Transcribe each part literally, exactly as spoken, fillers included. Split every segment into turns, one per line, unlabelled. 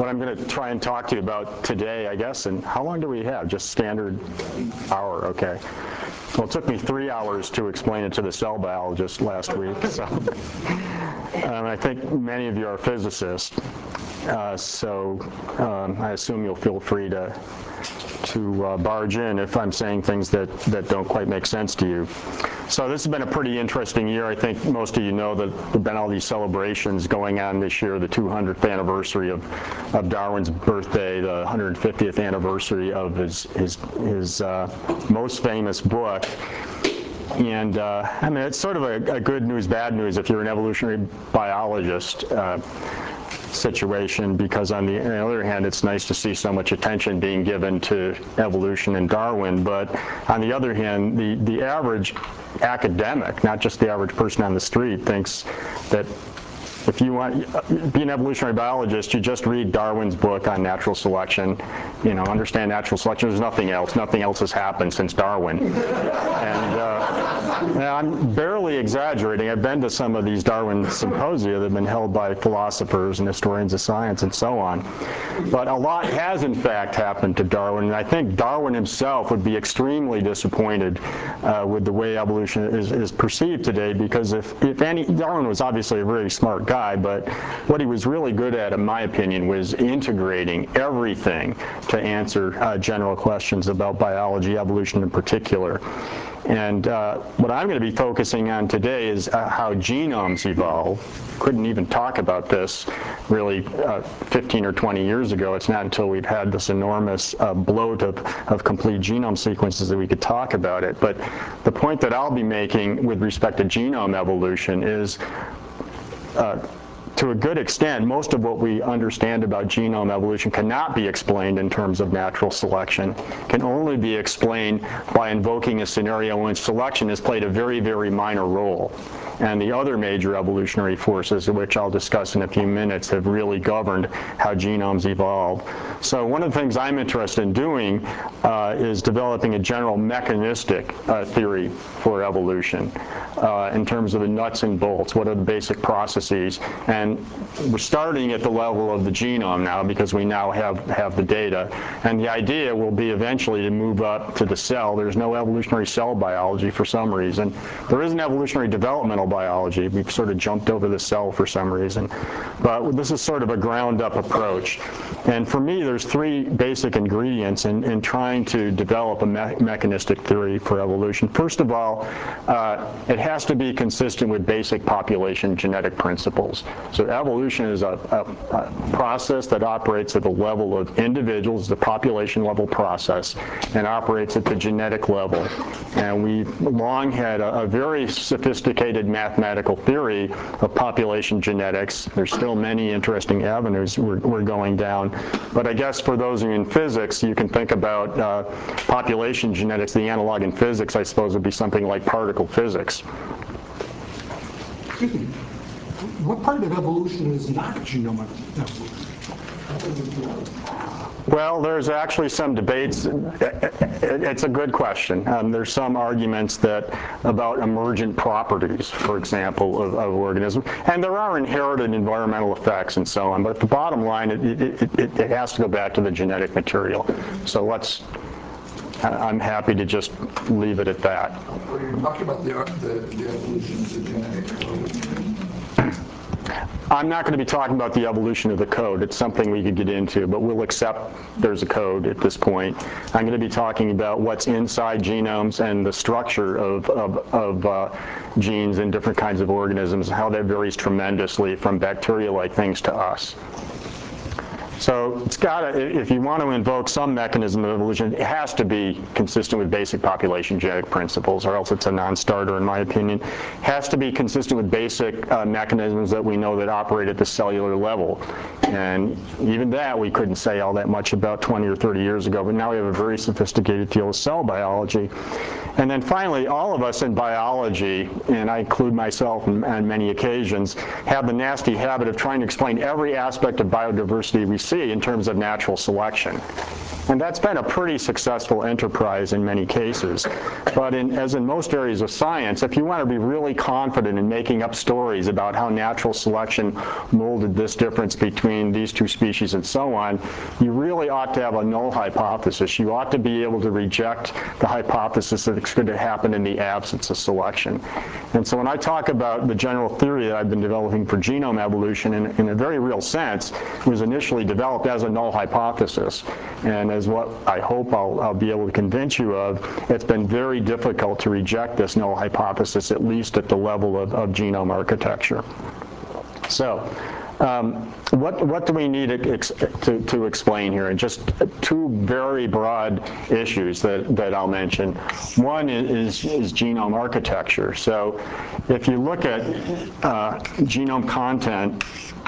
what I'm going to try and talk to you about today, I guess. And how long do we have? Just standard hour, okay. Well, it took me three hours to explain it to the cell biologist last week. So um, I think many of you are physicists. Uh, so um, I assume you'll feel free to to uh, barge in if I'm saying things that, that don't quite make sense to you. So this has been a pretty interesting year. I think most of you know that there have been all these celebrations going on this year, the two hundredth anniversary of, of Darwin's birthday, the one hundred fiftieth anniversary of his, his, his uh, most famous book. And uh, I mean, it's sort of a, a good news, bad news if you're an evolutionary biologist uh, situation, because on the, on the other hand, it's nice to see so much attention being given to evolution and Darwin. But on the other hand, the, the average academic, not just the average person on the street, thinks that if you want to be an evolutionary biologist, you just read Darwin's book on natural selection, you know, understand natural selection. There's nothing else. Nothing else has happened since Darwin. And uh, I'm barely exaggerating. I've been to some of these Darwin symposia that have been held by philosophers and historians of science and so on. But a lot has, in fact, happened to Darwin. And I think Darwin himself would be extremely disappointed uh, with the way evolution is, is perceived today, because if, if any, Darwin was obviously a very smart guy. Guy, but what he was really good at, in my opinion, was integrating everything to answer uh, general questions about biology, evolution in particular. And uh, what I'm going to be focusing on today is uh, how genomes evolve. Couldn't even talk about this really uh, fifteen or twenty years ago. It's not until we've had this enormous uh, bloat of, of complete genome sequences that we could talk about it. But the point that I'll be making with respect to genome evolution is Uh, to a good extent, most of what we understand about genome evolution cannot be explained in terms of natural selection, can only be explained by invoking a scenario in which selection has played a very, very minor role. And the other major evolutionary forces, which I'll discuss in a few minutes, have really governed how genomes evolve. So one of the things I'm interested in doing uh, is developing a general mechanistic uh, theory for evolution uh, in terms of the nuts and bolts. What are the basic processes? And we're starting at the level of the genome now, because we now have, have the data. And the idea will be eventually to move up to the cell. There's no evolutionary cell biology for some reason. There is an evolutionary developmental biology. We've sort of jumped over the cell for some reason. But this is sort of a ground-up approach. And for me, there's three basic ingredients in, in trying to develop a me mechanistic theory for evolution. First of all, uh, it has to be consistent with basic population genetic principles. So evolution is a, a, a process that operates at the level of individuals, the population level process, and operates at the genetic level. And we've long had a, a very sophisticated mathematical theory of population genetics. There's still many interesting avenues we're, we're going down. But I guess for those of you in physics, you can think about uh, population genetics. The analog in physics, I suppose, would be something like particle physics.
Excuse me. What part of evolution is not genomic evolution?
Well, there's actually some debates. It's a good question. Um, there's some arguments that about emergent properties, for example, of, of organisms. And there are inherited environmental effects and so on. But the bottom line, it, it, it, it has to go back to the genetic material. So let's, I'm happy to just leave it at that.
Well, you're talking about the, the, the evolution of the genetic code.
I'm not going to be talking about the evolution of the code. It's something we could get into, but we'll accept there's a code at this point. I'm going to be talking about what's inside genomes and the structure of, of, of uh, genes in different kinds of organisms, how that varies tremendously from bacteria-like things to us. So it's got to, if you want to invoke some mechanism of evolution, it has to be consistent with basic population genetic principles, or else it's a non-starter, in my opinion. It has to be consistent with basic uh, mechanisms that we know that operate at the cellular level. And even that we couldn't say all that much about twenty or thirty years ago, but now we have a very sophisticated field of cell biology. And then finally, all of us in biology, and I include myself on, on many occasions, have the nasty habit of trying to explain every aspect of biodiversity we see in terms of natural selection. And that's been a pretty successful enterprise in many cases. But in, as in most areas of science, if you want to be really confident in making up stories about how natural selection molded this difference between these two species and so on, you really ought to have a null hypothesis. You ought to be able to reject the hypothesis that it's going to happen in the absence of selection. And so when I talk about the general theory that I've been developing for genome evolution, in, in a very real sense, it was initially developed as a null hypothesis. And as what I hope I'll, I'll be able to convince you of, it's been very difficult to reject this null hypothesis, at least at the level of, of genome architecture. So um, what, what do we need to, to, to explain here? And just two very broad issues that, that I'll mention. One is, is genome architecture. So if you look at uh, genome content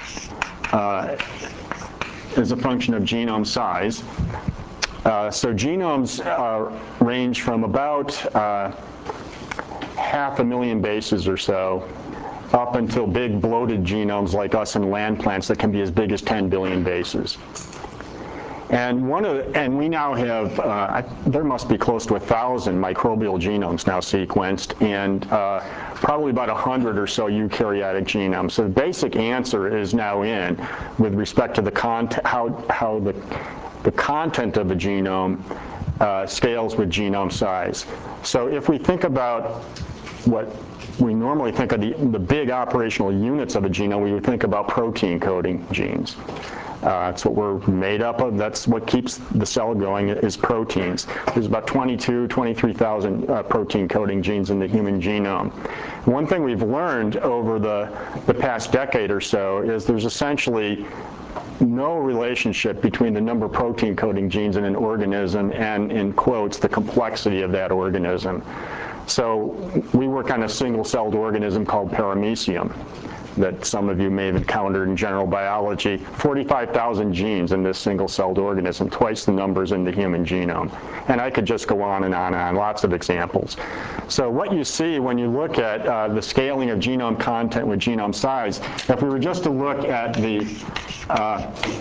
uh, as a function of genome size, Uh, so genomes uh, range from about uh, half a million bases or so up until big bloated genomes like us in land plants that can be as big as ten billion bases. And one of the, and we now have, uh, I, there must be close to a thousand microbial genomes now sequenced, and uh, probably about a hundred or so eukaryotic genomes. So the basic answer is now in with respect to the content, how how the the content of a genome uh, scales with genome size. So if we think about what we normally think of the, the big operational units of a genome, we would think about protein coding genes. Uh, that's what we're made up of. That's what keeps the cell going, is proteins. There's about twenty-two, twenty-three thousand uh, protein coding genes in the human genome. One thing we've learned over the, the past decade or so is there's essentially no relationship between the number of protein coding genes in an organism and, in quotes, the complexity of that organism. So we work on a single-celled organism called paramecium that some of you may have encountered in general biology. forty-five thousand genes in this single-celled organism, twice the numbers in the human genome. And I could just go on and on and on, lots of examples. So what you see when you look at uh, the scaling of genome content with genome size, if we were just to look at the uh,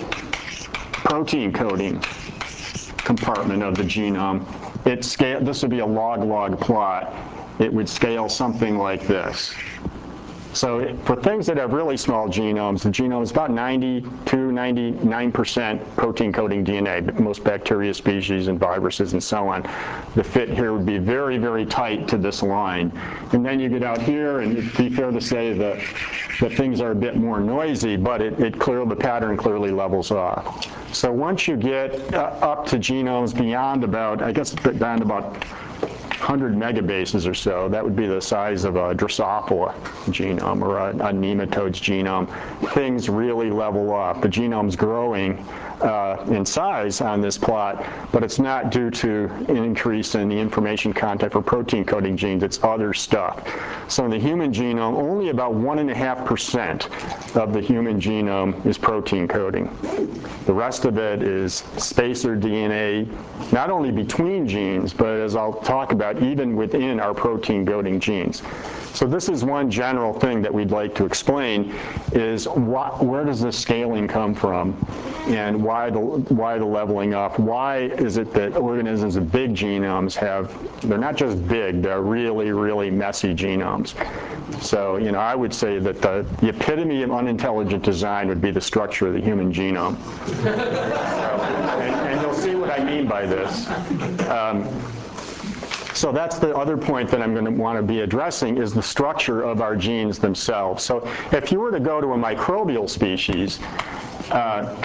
protein coding compartment of the genome, it scale, this would be a log-log plot. It would scale something like this. So for things that have really small genomes, the genome is about ninety-two, ninety-nine percent protein coding D N A, most bacteria species and viruses and so on. The fit here would be very, very tight to this line. And then you get out here, and it'd be fair to say that, that things are a bit more noisy, but it, it clear, the pattern clearly levels off. So once you get uh, up to genomes beyond about, I guess down to about one hundred megabases or so, that would be the size of a Drosophila genome or a, a nematode's genome, things really level off. The genome's growing uh, in size on this plot, but it's not due to an increase in the information content for protein coding genes, it's other stuff. So in the human genome, only about one and a half percent of the human genome is protein coding. The rest of it is spacer D N A, not only between genes, but as I'll talk about, even within our protein coding genes. So this is one general thing that we'd like to explain, is what, where does this scaling come from, and why the, why the leveling up? Why is it that organisms with big genomes have, they're not just big, they're really, really messy genomes. So, you know, I would say that the, the epitome of unintelligent design would be the structure of the human genome. So, and, and you'll see what I mean by this. Um, So that's the other point that I'm going to want to be addressing, is the structure of our genes themselves. So if you were to go to a microbial species uh,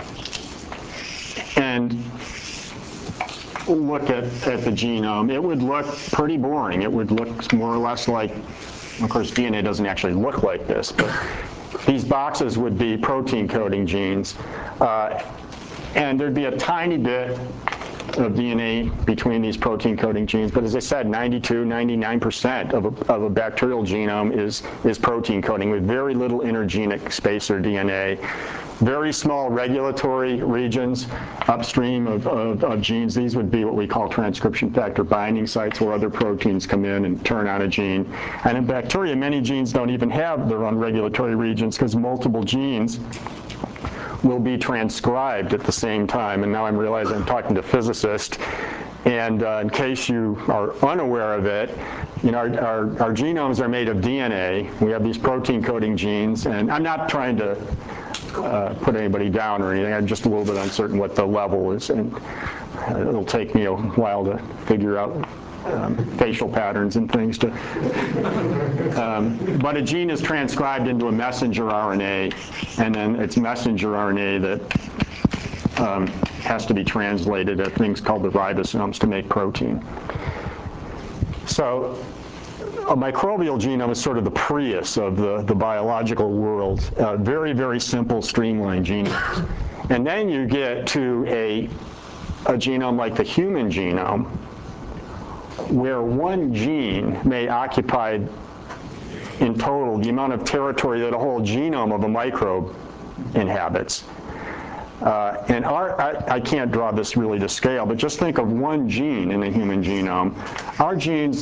and look at, at the genome, it would look pretty boring. It would look more or less like, of course, D N A doesn't actually look like this, but these boxes would be protein coding genes. Uh, and there'd be a tiny bit of D N A between these protein coding genes, but as I said, ninety-two, ninety-nine percent of a, of a bacterial genome is, is protein coding with very little intergenic spacer D N A. Very small regulatory regions upstream of, of, of genes. These would be what we call transcription factor binding sites, where other proteins come in and turn on a gene. And in bacteria, many genes don't even have their own regulatory regions, because multiple genes will be transcribed at the same time. And now I'm realizing I'm talking to physicists. And uh, in case you are unaware of it, you know, our, our, our genomes are made of D N A. We have these protein coding genes, and I'm not trying to uh, put anybody down or anything. I'm just a little bit uncertain what the level is, and uh, it'll take me a while to figure out um, facial patterns and things. To, um, but a gene is transcribed into a messenger R N A, and then it's messenger R N A that Um, has to be translated at things called the ribosomes to make protein. So a microbial genome is sort of the Prius of the, the biological world. Uh, very, very simple, streamlined genomes. And then you get to a, a genome like the human genome, where one gene may occupy in total the amount of territory that a whole genome of a microbe inhabits. Uh, and our, I, I can't draw this really to scale, but just think of one gene in the human genome. Our genes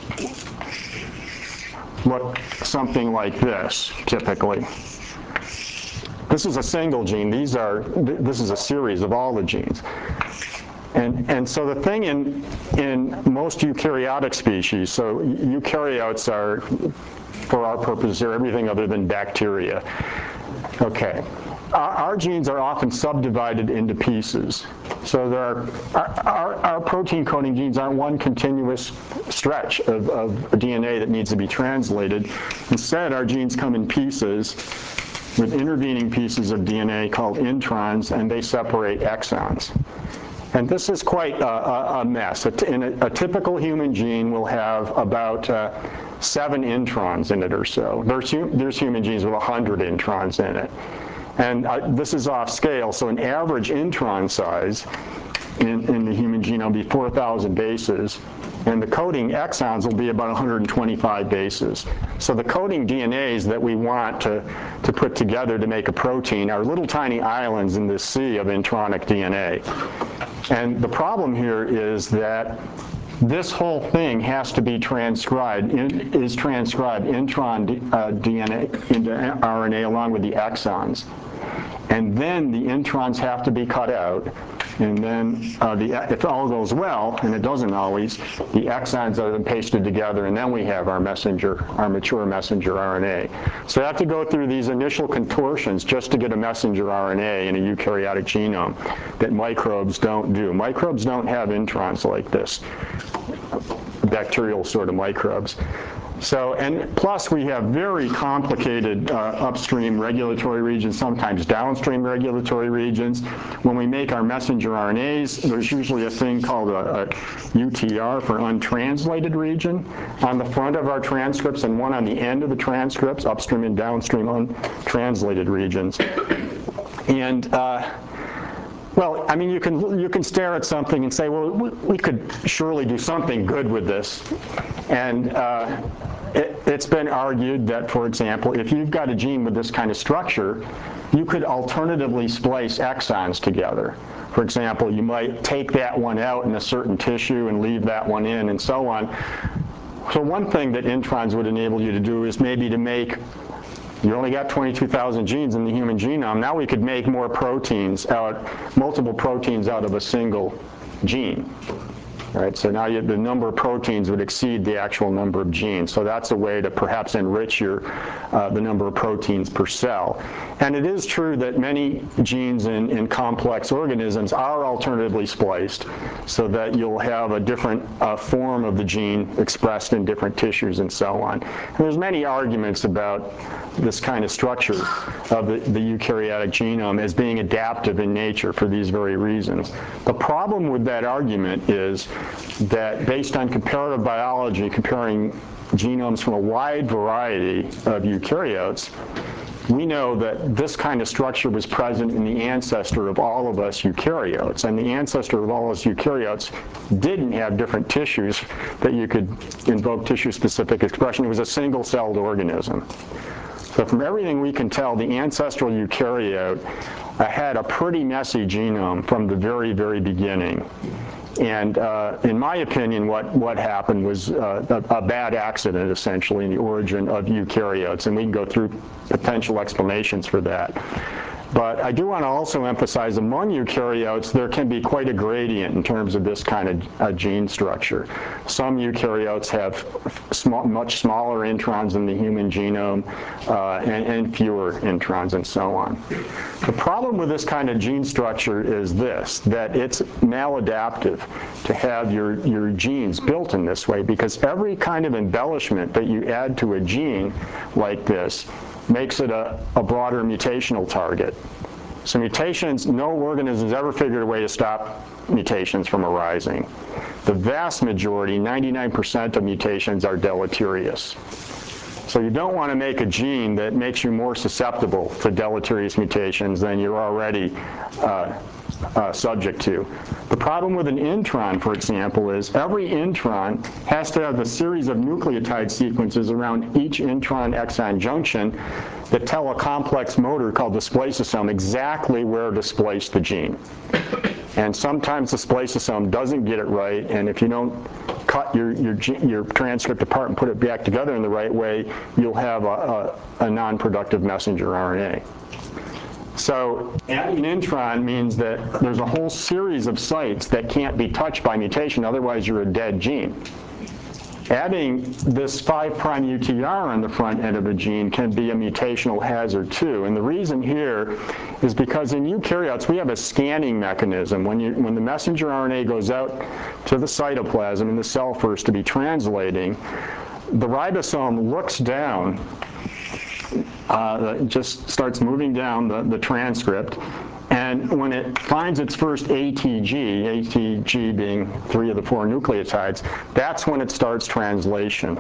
look something like this, typically. This is a single gene. These are, this is a series of all the genes. And, and so the thing in, in most eukaryotic species, so eukaryotes are, for our purposes, are everything other than bacteria. Okay. Our, our genes are often subdivided into pieces. So there are, our, our, our protein coding genes aren't one continuous stretch of, of D N A that needs to be translated. Instead, our genes come in pieces with intervening pieces of D N A called introns, and they separate exons. And this is quite a, a mess. A, in a, a typical human gene will have about uh, seven introns in it or so. There's, there's human genes with one hundred introns in it. And uh, this is off scale, so an average intron size in, in the human genome will be four thousand bases, and the coding exons will be about one hundred twenty-five bases. So the coding D N As that we want to, to put together to make a protein are little tiny islands in this sea of intronic D N A. And the problem here is that this whole thing has to be transcribed, in, is transcribed intron D, uh, D N A into R N A along with the exons. And then the introns have to be cut out. And then uh, the, if all goes well, and it doesn't always, the exons are then pasted together, and then we have our messenger, our mature messenger R N A. So I have to go through these initial contortions just to get a messenger R N A in a eukaryotic genome that microbes don't do. Microbes don't have introns like this, bacterial sort of microbes. So, and plus we have very complicated uh, upstream regulatory regions, sometimes downstream regulatory regions. When we make our messenger R N As, there's usually a thing called a, a U T R for untranslated region on the front of our transcripts, and one on the end of the transcripts, upstream and downstream untranslated regions. And uh, well, I mean, you can you can stare at something and say, well, we, we could surely do something good with this. And uh, it, it's been argued that, for example, if you've got a gene with this kind of structure, you could alternatively splice exons together. For example, you might take that one out in a certain tissue and leave that one in, and so on. So one thing that introns would enable you to do is maybe to make, you only got twenty-two thousand genes in the human genome. Now we could make more proteins out, multiple proteins out of a single gene. Right? So now you, the number of proteins would exceed the actual number of genes. So that's a way to perhaps enrich your, uh, the number of proteins per cell. And it is true that many genes in, in complex organisms are alternatively spliced so that you'll have a different uh, form of the gene expressed in different tissues and so on. And there's many arguments about this kind of structure of the, the eukaryotic genome as being adaptive in nature for these very reasons. The problem with that argument is that based on comparative biology, comparing genomes from a wide variety of eukaryotes, we know that this kind of structure was present in the ancestor of all of us eukaryotes. And the ancestor of all us eukaryotes didn't have different tissues that you could invoke tissue-specific expression. It was a single-celled organism. So from everything we can tell, the ancestral eukaryote had a pretty messy genome from the very, very beginning. And uh, in my opinion, what, what happened was uh, a, a bad accident, essentially, in the origin of eukaryotes. And we can go through potential explanations for that. But I do want to also emphasize among eukaryotes, there can be quite a gradient in terms of this kind of uh, gene structure. Some eukaryotes have small, much smaller introns than the human genome uh, and, and fewer introns and so on. The problem with this kind of gene structure is this, that it's maladaptive to have your, your genes built in this way, because every kind of embellishment that you add to a gene like this makes it a, a broader mutational target. So mutations, no organism has ever figured a way to stop mutations from arising. The vast majority, ninety-nine percent of mutations are deleterious. So you don't want to make a gene that makes you more susceptible to deleterious mutations than you're already uh, uh, subject to. The problem with an intron, for example, is every intron has to have a series of nucleotide sequences around each intron exon junction that tell a complex motor called the spliceosome exactly where to splice the gene. And sometimes the spliceosome doesn't get it right, and if you don't cut your, your, your transcript apart and put it back together in the right way, you'll have a, a, a non-productive messenger R N A. So adding an intron means that there's a whole series of sites that can't be touched by mutation, otherwise you're a dead gene. Adding this five prime U T R on the front end of a gene can be a mutational hazard too. And the reason here is because in eukaryotes we have a scanning mechanism. When, you, when the messenger R N A goes out to the cytoplasm in the cell first to be translating, the ribosome looks down, uh, just starts moving down the, the transcript, and when it finds its first A T G, A T G being three of the four nucleotides, that's when it starts translation.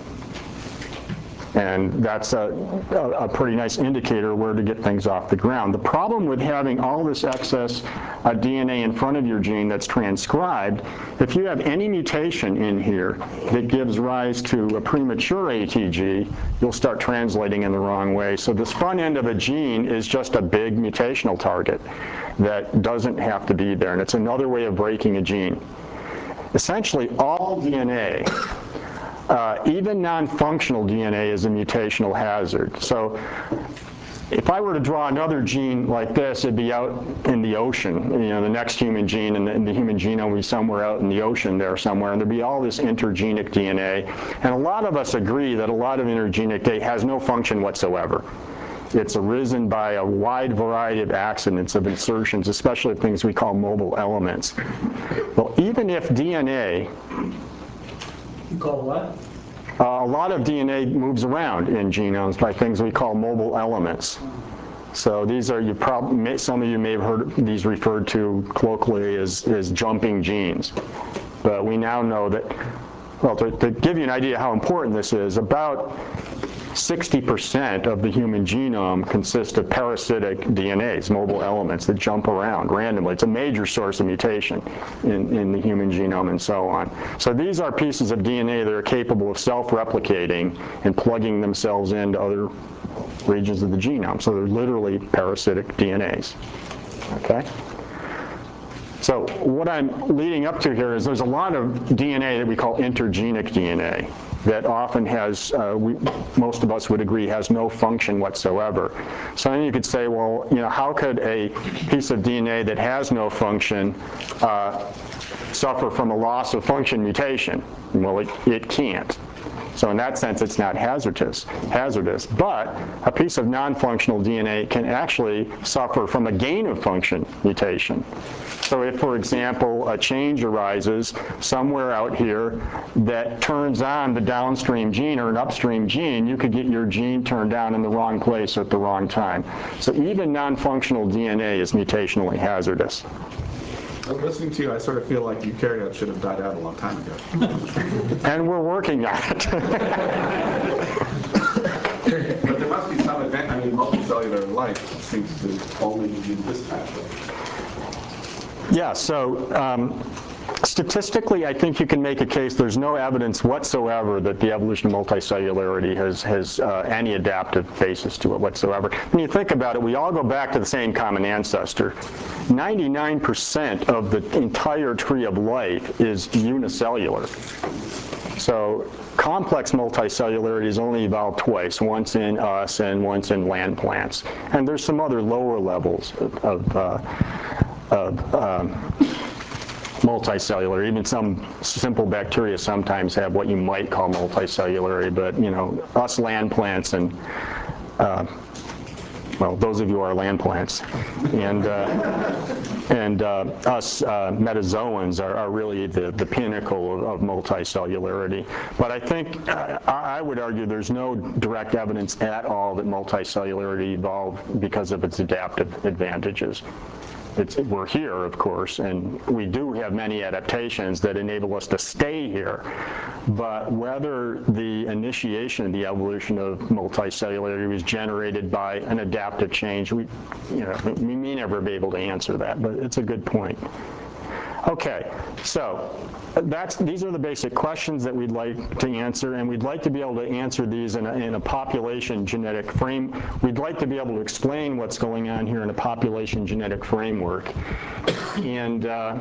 And that's a, a, a pretty nice indicator where to get things off the ground. The problem with having all this excess uh, D N A in front of your gene that's transcribed, if you have any mutation in here that gives rise to a premature A T G, you'll start translating in the wrong way. So this front end of a gene is just a big mutational target that doesn't have to be there. And it's another way of breaking a gene. Essentially, all D N A, Uh, even non-functional D N A is a mutational hazard. So if I were to draw another gene like this, it'd be out in the ocean. You know, the next human gene in the, in the human genome would be somewhere out in the ocean there somewhere, and there'd be all this intergenic D N A. And a lot of us agree that a lot of intergenic D N A has no function whatsoever. It's arisen by a wide variety of accidents of insertions, especially things we call mobile elements. Well, even if D N A,
You call what?
Uh, a lot of D N A moves around in genomes by things we call mobile elements. So these are, you probably, some of you may have heard these referred to colloquially as, as jumping genes. But we now know that, well, to, to give you an idea how important this is, about sixty percent of the human genome consists of parasitic D N As, mobile elements that jump around randomly. It's a major source of mutation in, in the human genome and so on. So these are pieces of D N A that are capable of self-replicating and plugging themselves into other regions of the genome. So they're literally parasitic D N As. Okay? So what I'm leading up to here is there's a lot of D N A that we call intergenic D N A that often has, uh, we, most of us would agree, has no function whatsoever. So then you could say, well, you know, how could a piece of D N A that has no function uh, suffer from a loss of function mutation? Well, it, it can't. So in that sense, it's not hazardous, hazardous. But a piece of non-functional D N A can actually suffer from a gain of function mutation. So if, for example, a change arises somewhere out here that turns on the downstream gene or an upstream gene, you could get your gene turned on in the wrong place at the wrong time. So even non-functional D N A is mutationally hazardous.
Listening to you, I sort of feel like eukaryotes should have died out a long time ago.
And we're working on it.
But there must be some advantage. I mean, multicellular life seems to only use this pathway.
Yeah, so um, statistically, I think you can make a case there's no evidence whatsoever that the evolution of multicellularity has, has uh, any adaptive basis to it whatsoever. When you think about it, we all go back to the same common ancestor. ninety-nine percent of the entire tree of life is unicellular. So complex multicellularity is only evolved twice, once in us and once in land plants. And there's some other lower levels of, of, uh, of um, multicellular. Even some simple bacteria sometimes have what you might call multicellularity, but you know, us land plants and uh, well, those of you who are land plants, and uh, and uh, us uh, metazoans are, are really the, the pinnacle of, of multicellularity. But I think, uh, I would argue there's no direct evidence at all that multicellularity evolved because of its adaptive advantages. It's, we're here, of course, and we do have many adaptations that enable us to stay here. But whether the initiation of the evolution of multicellularity was generated by an adaptive change, we, you know, we may never be able to answer that, but it's a good point. Okay, so that's, these are the basic questions that we'd like to answer, and we'd like to be able to answer these in a, in a population genetic frame. We'd like to be able to explain what's going on here in a population genetic framework. And uh,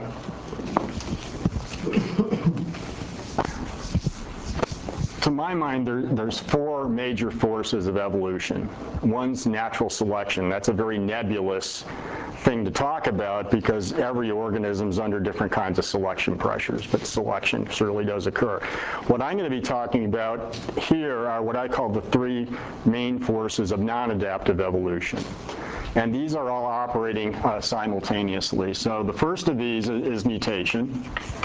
to my mind, there, there's four major forces of evolution. One's natural selection. That's a very nebulous thing to talk about because every organism is under different kinds of selection pressures, but selection certainly does occur. What I'm going to be talking about here are what I call the three main forces of non-adaptive evolution. And these are all operating uh, simultaneously. So the first of these is, is mutation.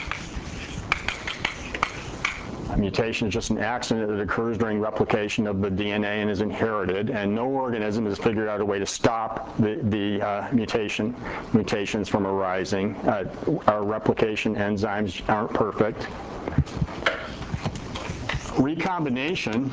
A mutation is just an accident that occurs during replication of the D N A and is inherited, and no organism has figured out a way to stop the, the uh, mutation, mutations from arising. Uh, our replication enzymes aren't perfect. Recombination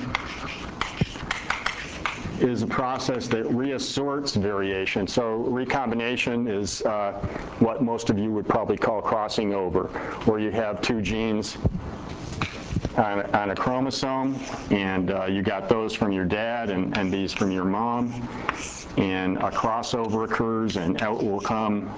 is a process that reassorts variation. So recombination is uh, what most of you would probably call crossing over, where you have two genes On a, on a chromosome, and uh, you got those from your dad and, and these from your mom, and a crossover occurs, and out will come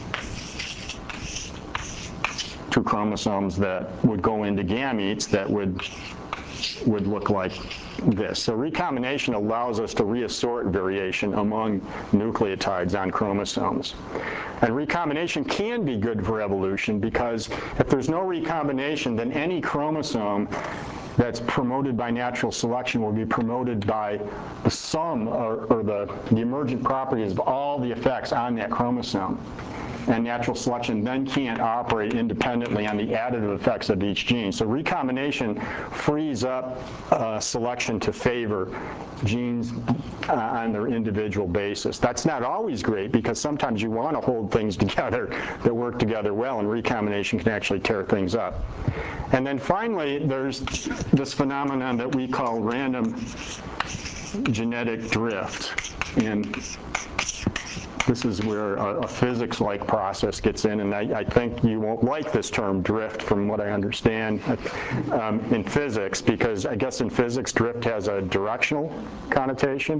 two chromosomes that would go into gametes that would would look like this. So recombination allows us to reassort variation among nucleotides on chromosomes. And recombination can be good for evolution because if there's no recombination, then any chromosome that's promoted by natural selection will be promoted by the sum or, or the, the emergent properties of all the effects on that chromosome. And natural selection then can't operate independently on the additive effects of each gene. So recombination frees up uh, selection to favor genes uh, on their individual basis. That's not always great because sometimes you want to hold things together that work together well, and recombination can actually tear things up. And then finally, there's this phenomenon that we call random genetic drift. And this is where a, a physics-like process gets in, and I, I think you won't like this term drift from what I understand um, in physics, because I guess in physics drift has a directional connotation.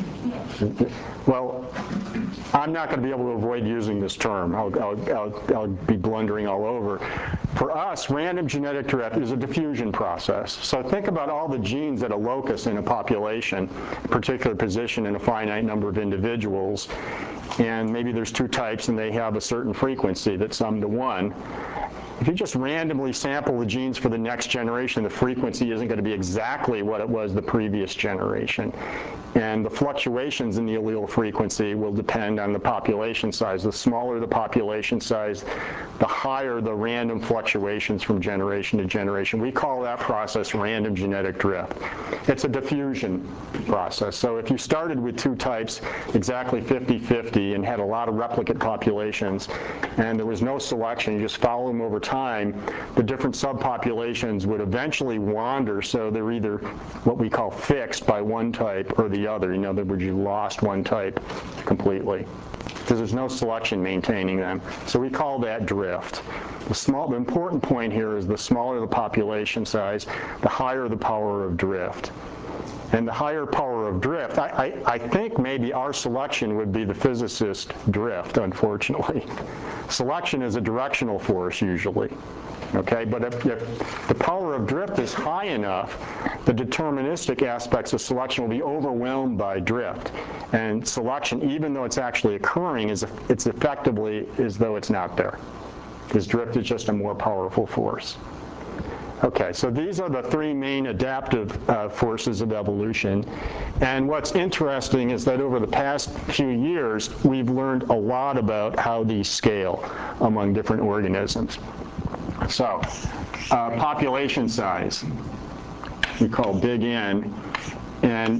Well, I'm not going to be able to avoid using this term. I'll, I'll, I'll, I'll be blundering all over. For us, random genetic drift is a diffusion process. So think about all the genes at a locus in a population, a particular position in a finite number of individuals, and maybe there's two types and they have a certain frequency that sum to one. If you just randomly sample the genes for the next generation, the frequency isn't going to be exactly what it was the previous generation. And the fluctuations in the allele frequency will depend on the population size. The smaller the population size, the higher the random fluctuations from generation to generation. We call that process random genetic drift. It's a diffusion process. So if you started with two types, exactly fifty fifty, and had a lot of replicate populations, and there was no selection, you just follow them over time, the different subpopulations would eventually wander, so they're either what we call fixed by one type or the other. In other words, you lost one type completely because there's no selection maintaining them. So we call that drift. The, small, the important point here is the smaller the population size, the higher the power of drift. And the higher power of drift, I, I, I think maybe our selection would be the physicist drift, unfortunately. Selection is a directional force usually. Okay, but if, if the power of drift is high enough, the deterministic aspects of selection will be overwhelmed by drift. And selection, even though it's actually occurring, is it's effectively as though it's not there, because drift is just a more powerful force. Okay, so these are the three main adaptive uh, forces of evolution. And what's interesting is that over the past few years, we've learned a lot about how these scale among different organisms. So, uh, population size, we call big N, and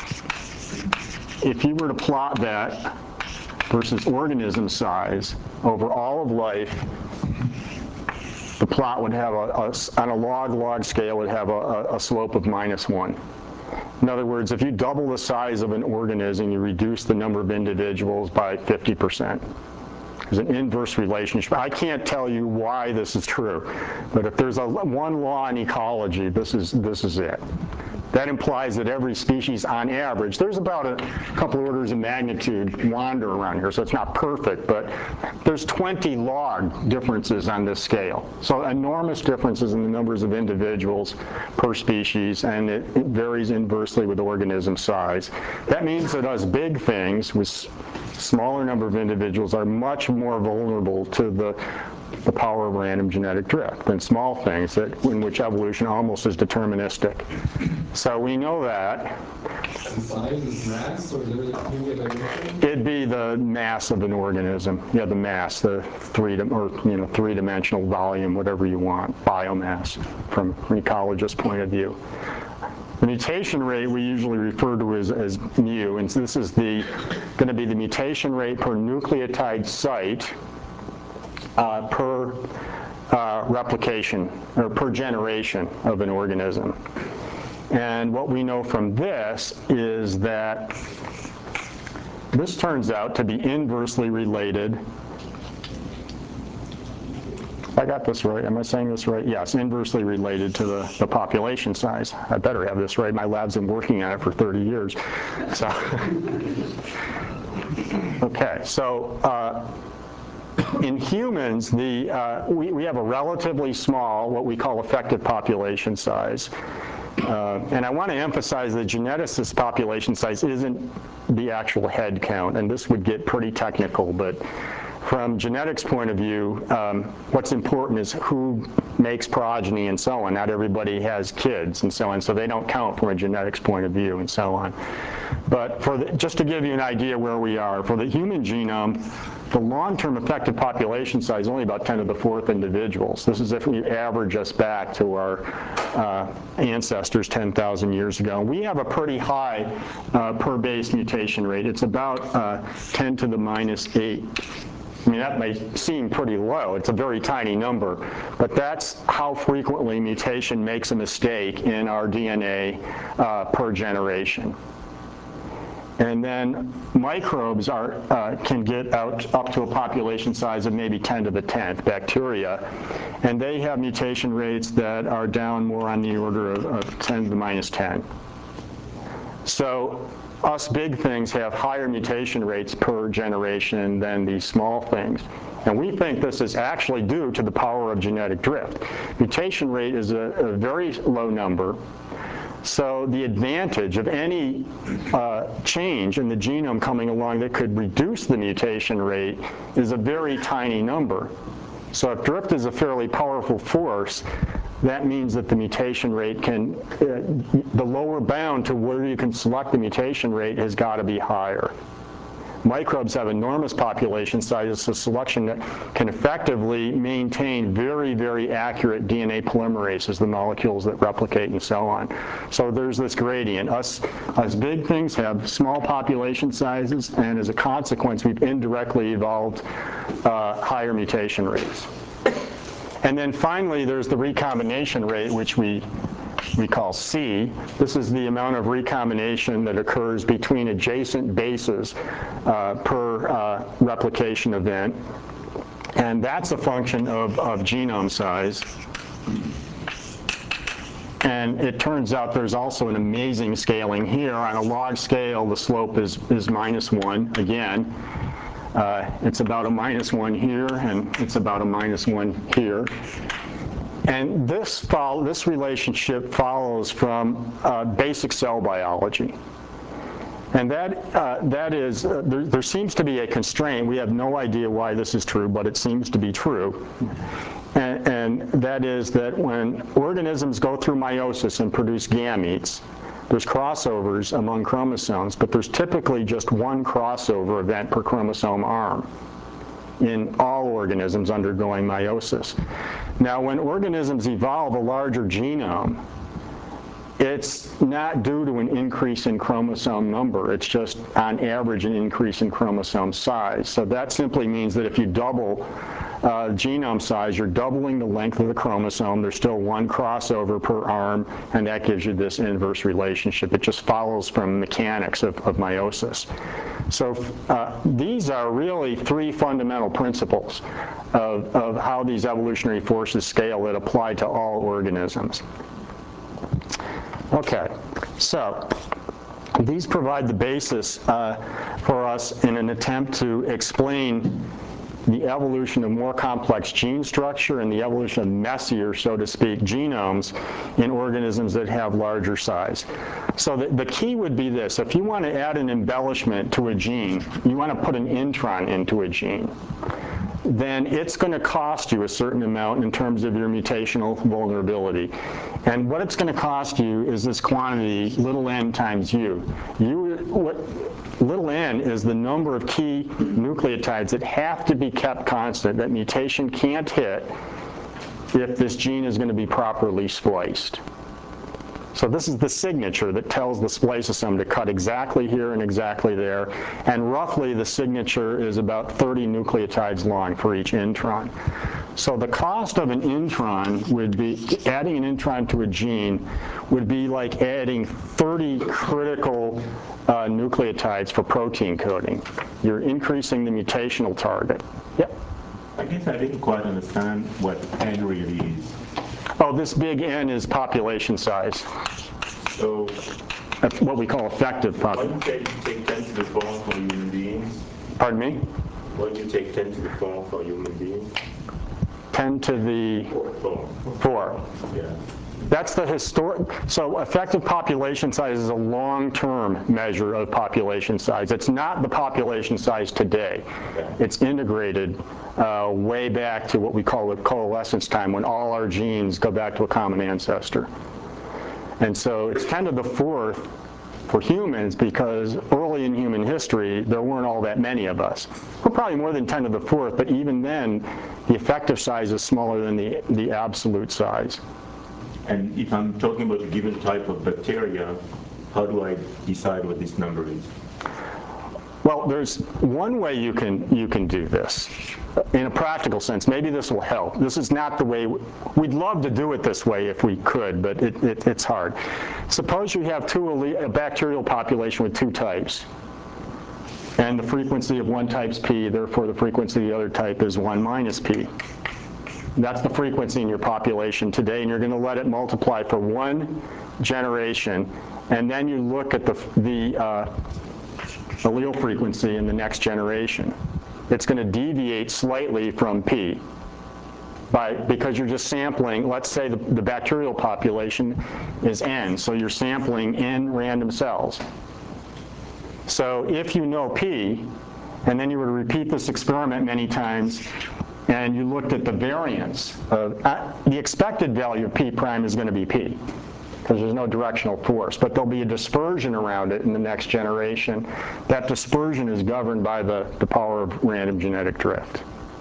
if you were to plot that versus organism size over all of life, the plot would have, a, a, on a log-log scale, would have a, a slope of minus one. In other words, if you double the size of an organism, you reduce the number of individuals by fifty percent. There's an inverse relationship. I can't tell you why this is true, but if there's a one law in ecology, this is this is it. That implies that every species, on average, there's about a couple orders of magnitude wander around here, so it's not perfect, but there's twenty log differences on this scale. So enormous differences in the numbers of individuals per species, and it, it varies inversely with organism size. That means that us big things with smaller number of individuals are much more vulnerable to the, the power of random genetic drift than small things that, in which evolution almost is deterministic. So we know that.
And size is mass, or is it a definition?
It'd be the mass of an organism. Yeah, the mass, the three or you know three-dimensional volume, whatever you want, biomass from an ecologist's point of view. The mutation rate we usually refer to as, as mu, and so this is the going to be the mutation rate per nucleotide site uh, per uh, replication, or per generation of an organism. And what we know from this is that this turns out to be inversely related. I got this right. Am I saying this right? Yes, inversely related to the, the population size. I better have this right. My lab's been working on it for thirty years. So, okay, so uh, in humans, the, uh, we, we have a relatively small, what we call effective population size. Uh, and I want to emphasize that geneticist population size isn't the actual head count, and this would get pretty technical, but from genetics point of view, um, what's important is who makes progeny and so on. Not everybody has kids and so on, so they don't count from a genetics point of view and so on. But for the, just to give you an idea where we are, for the human genome, the long-term effective population size is only about ten to the fourth individuals. This is if we average us back to our uh, ancestors ten thousand years ago. We have a pretty high uh, per base mutation rate. It's about uh, ten to the minus eight. I mean, that may seem pretty low. It's a very tiny number, but that's how frequently mutation makes a mistake in our D N A uh, per generation. And then microbes are, uh, can get out up to a population size of maybe ten to the tenth, bacteria, and they have mutation rates that are down more on the order of, of ten to the minus ten. So us big things have higher mutation rates per generation than these small things. And we think this is actually due to the power of genetic drift. Mutation rate is a, a very low number. So the advantage of any uh, change in the genome coming along that could reduce the mutation rate is a very tiny number. So if drift is a fairly powerful force, that means that the mutation rate can, uh, the lower bound to where you can select the mutation rate has got to be higher. Microbes have enormous population sizes, so selection can effectively maintain very, very accurate D N A polymerases, the molecules that replicate and so on. So there's this gradient. Us, us big things have small population sizes, and as a consequence, we've indirectly evolved uh, higher mutation rates. And then finally, there's the recombination rate, which we we call C. This is the amount of recombination that occurs between adjacent bases uh, per uh, replication event. And that's a function of, of genome size. And it turns out there's also an amazing scaling here. On a log scale, the slope is, is minus one again. Uh, it's about a minus one here, and it's about a minus one here. And this, follow, this relationship follows from uh, basic cell biology. And that, uh, that is, uh, there, there seems to be a constraint. We have no idea why this is true, but it seems to be true. And, and that is that when organisms go through meiosis and produce gametes, there's crossovers among chromosomes, but there's typically just one crossover event per chromosome arm in all organisms undergoing meiosis. Now, when organisms evolve a larger genome, it's not due to an increase in chromosome number. It's just, on average, an increase in chromosome size. So that simply means that if you double uh, genome size, you're doubling the length of the chromosome. There's still one crossover per arm, and that gives you this inverse relationship. It just follows from mechanics of, of meiosis. So uh, these are really three fundamental principles of, of how these evolutionary forces scale that apply to all organisms. Okay, so these provide the basis uh, for us in an attempt to explain the evolution of more complex gene structure and the evolution of messier, so to speak, genomes in organisms that have larger size. So the, the key would be this. If you want to add an embellishment to a gene, you want to put an intron into a gene, then it's going to cost you a certain amount in terms of your mutational vulnerability. And what it's going to cost you is this quantity, little n times u. u what, little n is the number of key nucleotides that have to be kept constant, that mutation can't hit if this gene is going to be properly spliced. So this is the signature that tells the spliceosome to cut exactly here and exactly there. And roughly the signature is about thirty nucleotides long for each intron. So the cost of an intron would be, adding an intron to a gene would be like adding thirty critical uh, nucleotides for protein coding. You're increasing the mutational target. Yep.
I guess I didn't quite understand what n really is.
Oh, this big N is population size.
So
That's what we call effective
why
population.
do you take, take ten to the four for human beings?
Pardon me?
Why do you take ten to the four for human beings?
ten to the
Four.
four.
Yeah.
That's the historic, so effective population size is a long-term measure of population size. It's not the population size today.
Okay.
It's integrated uh, way back to what we call the coalescence time, when all our genes go back to a common ancestor. And so it's ten to the fourth for humans because early in human history, there weren't all that many of us. We're probably more than ten to the fourth, but even then, the effective size is smaller than the, the absolute size.
And if I'm talking about a given type of bacteria, how do I decide what this number is?
Well, there's one way you can you can do this in a practical sense. Maybe this will help. This is not the way, we'd love to do it this way if we could, but it, it, it's hard. Suppose you have two a bacterial population with two types, and the frequency of one type's p, therefore the frequency of the other type is one minus p. That's the frequency in your population today, and you're going to let it multiply for one generation, and then you look at the, the uh, allele frequency in the next generation. It's going to deviate slightly from p by, because you're just sampling, let's say the, the bacterial population is n, so you're sampling n random cells. So if you know p, and then you were to repeat this experiment many times, and you looked at the variance of, uh, the expected value of p prime is going to be p, because there's no directional force, but there'll be a dispersion around it in the next generation. That dispersion is governed by the, the power of random genetic drift.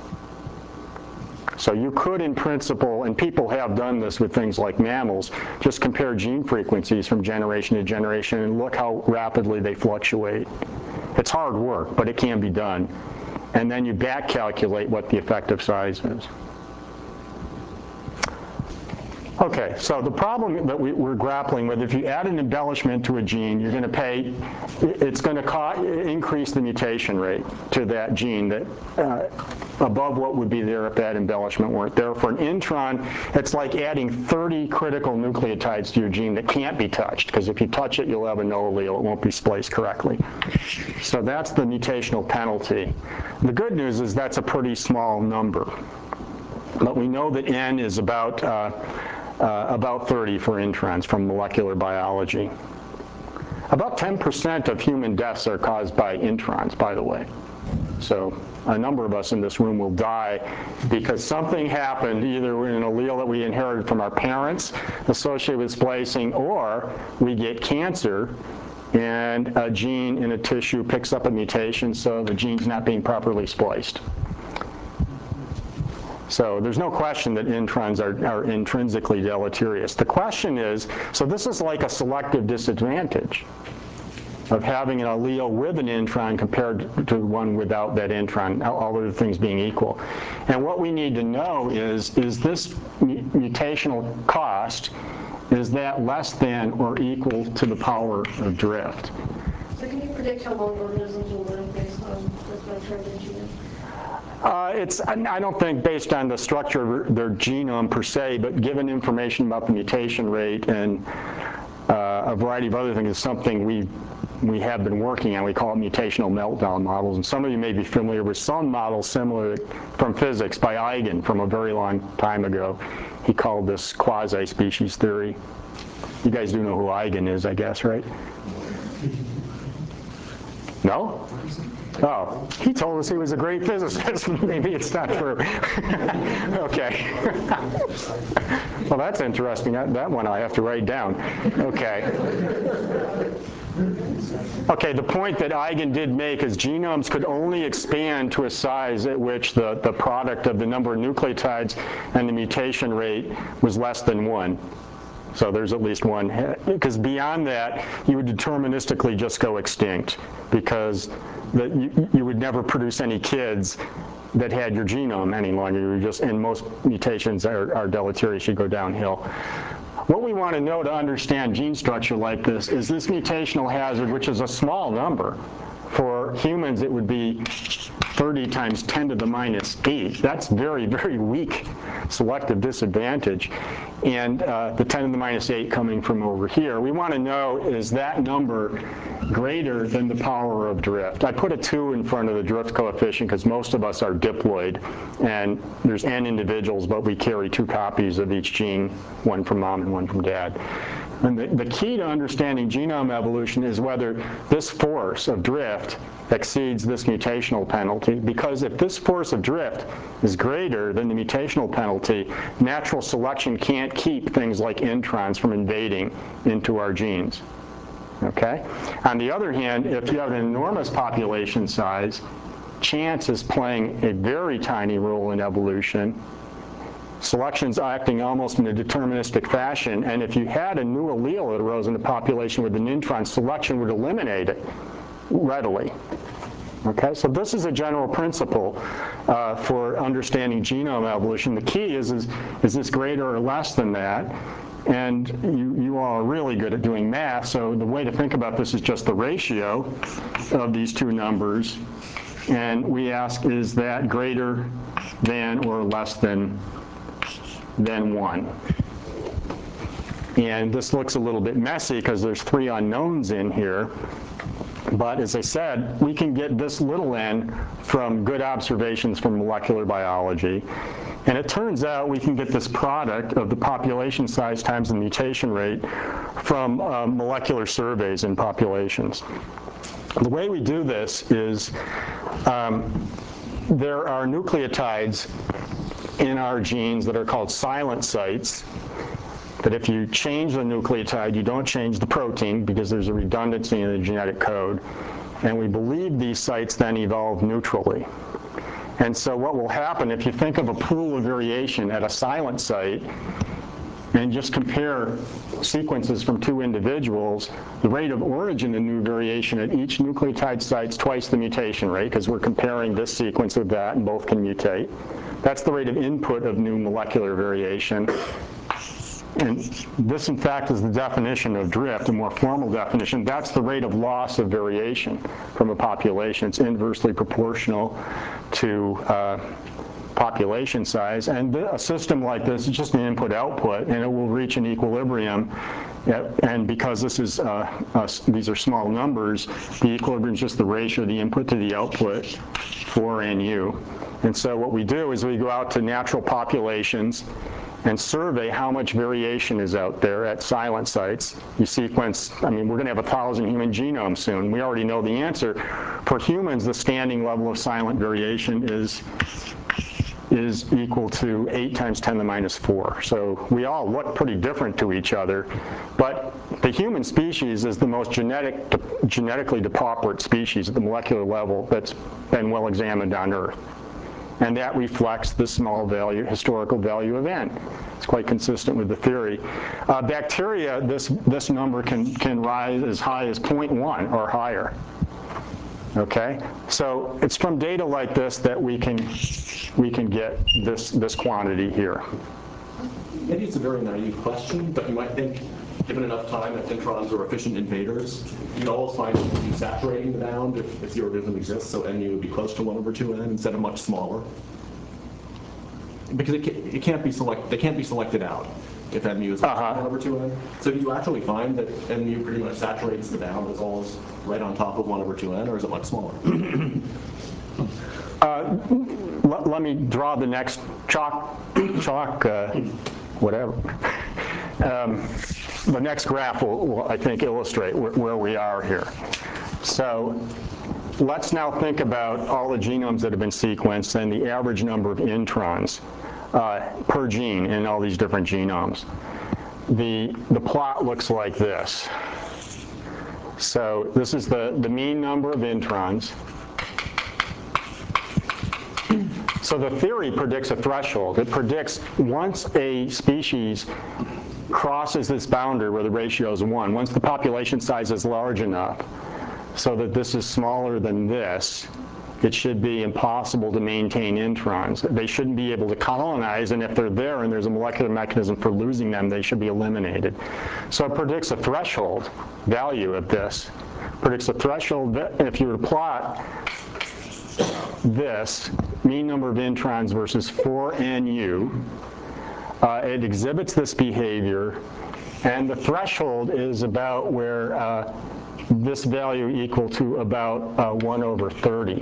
So you could, in principle, and people have done this with things like mammals, just compare gene frequencies from generation to generation and look how rapidly they fluctuate. It's hard work, but it can be done. And then you back calculate what the effective size is. Okay, so the problem that we, we're grappling with, if you add an embellishment to a gene, you're going to pay, it's going to increase the mutation rate to that gene that uh, above what would be there if that embellishment weren't there. For an intron, it's like adding thirty critical nucleotides to your gene that can't be touched, because if you touch it, you'll have a no allele. It won't be spliced correctly. So that's the mutational penalty. The good news is that's a pretty small number. But we know that N is about uh, uh, about thirty for introns from molecular biology. About ten percent of human deaths are caused by introns, by the way. So a number of us in this room will die because something happened, either in an allele that we inherited from our parents associated with splicing, or we get cancer and a gene in a tissue picks up a mutation, so the gene's not being properly spliced. So there's no question that introns are, are intrinsically deleterious. The question is, so this is like a selective disadvantage of having an allele with an intron compared to one without that intron, all other things being equal. And what we need to know is, is this mutational cost, is that less than or equal to the power of drift?
So can you predict how long organisms will live based on the structure of their genome?
Uh, it's, I don't think based on the structure of their genome per se, but given information about the mutation rate and uh, a variety of other things is something we we have been working on. We call it mutational meltdown models. And some of you may be familiar with some models similar from physics by Eigen from a very long time ago. He called this quasi-species theory. You guys do know who Eigen is, I guess, right? No? Oh, he told us he was a great physicist. Maybe it's not true. Okay. Well, that's interesting. That, that one I have to write down. Okay. Okay, the point that Eigen did make is genomes could only expand to a size at which the, the product of the number of nucleotides and the mutation rate was less than one. So there's at least one, because beyond that, you would deterministically just go extinct, because the, you, you would never produce any kids that had your genome any longer. You would just, and most mutations are, are deleterious, you go downhill. What we want to know to understand gene structure like this is this mutational hazard, which is a small number. For humans, it would be thirty times ten to the minus eight. That's very, very weak selective disadvantage. And uh, the ten to the minus eight coming from over here. We want to know, is that number greater than the power of drift? I put a two in front of the drift coefficient because most of us are diploid. And there's n individuals, but we carry two copies of each gene, one from mom and one from dad. And the, the key to understanding genome evolution is whether this force of drift exceeds this mutational penalty, because if this force of drift is greater than the mutational penalty, natural selection can't keep things like introns from invading into our genes. Okay? On the other hand, if you have an enormous population size, chance is playing a very tiny role in evolution. Selection's acting almost in a deterministic fashion, and if you had a new allele that arose in the population with an intron, selection would eliminate it readily. Okay, so this is a general principle uh, for understanding genome evolution. The key is, is, is this greater or less than that? And you, you all are really good at doing math, so the way to think about this is just the ratio of these two numbers. And we ask, is that greater than or less than than one? And this looks a little bit messy because there's three unknowns in here. But as I said, we can get this little n from good observations from molecular biology. And it turns out we can get this product of the population size times the mutation rate from uh, molecular surveys in populations. The way we do this is um, there are nucleotides in our genes that are called silent sites, that if you change the nucleotide, you don't change the protein because there's a redundancy in the genetic code. And we believe these sites then evolve neutrally. And so what will happen, if you think of a pool of variation at a silent site, and just compare sequences from two individuals, the rate of origin of new variation at each nucleotide site's twice the mutation rate, because we're comparing this sequence with that, and both can mutate. That's the rate of input of new molecular variation. and this in fact is the definition of drift, a more formal definition. That's the rate of loss of variation from a population. It's inversely proportional to uh, population size, and a system like this is just an input-output, and it will reach an equilibrium. And because this is uh, uh, these are small numbers, the equilibrium is just the ratio of the input to the output for N U. And so what we do is we go out to natural populations and survey how much variation is out there at silent sites. You sequence, I mean, we're going to have a thousand human genomes soon. We already know the answer. For humans, the standing level of silent variation is is equal to eight times ten to the minus four. So we all look pretty different to each other, but the human species is the most genetic, genetically depauperate species at the molecular level that's been well examined on Earth. And that reflects the small value, historical value of N. It's quite consistent with the theory. Uh, bacteria, this, this number can, can rise as high as zero point one or higher. Okay, so it's from data like this that we can we can get this this quantity here.
Maybe it's a very naive question, but you might think, given enough time, that introns are efficient invaders. You'd always find you saturating the bound if, if the organism exists, so N U would be close to one over two N instead of much smaller. Because it, can, it can't be select they can't be selected out if N U is uh-huh. one over two N. So do you actually find that N U pretty much saturates the bound as all is right on top of one over two N, or is it much smaller?
uh, let, let me draw the next chalk, chalk uh, whatever. Um, the next graph will, will, I think, illustrate where, where we are here. So let's now think about all the genomes that have been sequenced and the average number of introns uh, per gene in all these different genomes. The, the plot looks like this. So this is the, the mean number of introns. So the theory predicts a threshold. It predicts once a species crosses this boundary where the ratio is one, once the population size is large enough so that this is smaller than this, it should be impossible to maintain introns. They shouldn't be able to colonize, and if they're there and there's a molecular mechanism for losing them, they should be eliminated. So it predicts a threshold value of this. Predicts a threshold, if you were to plot this, mean number of introns versus four N U, uh, it exhibits this behavior, and the threshold is about where uh, this value equal to about uh, one over thirty.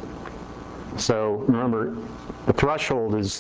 So remember, the threshold is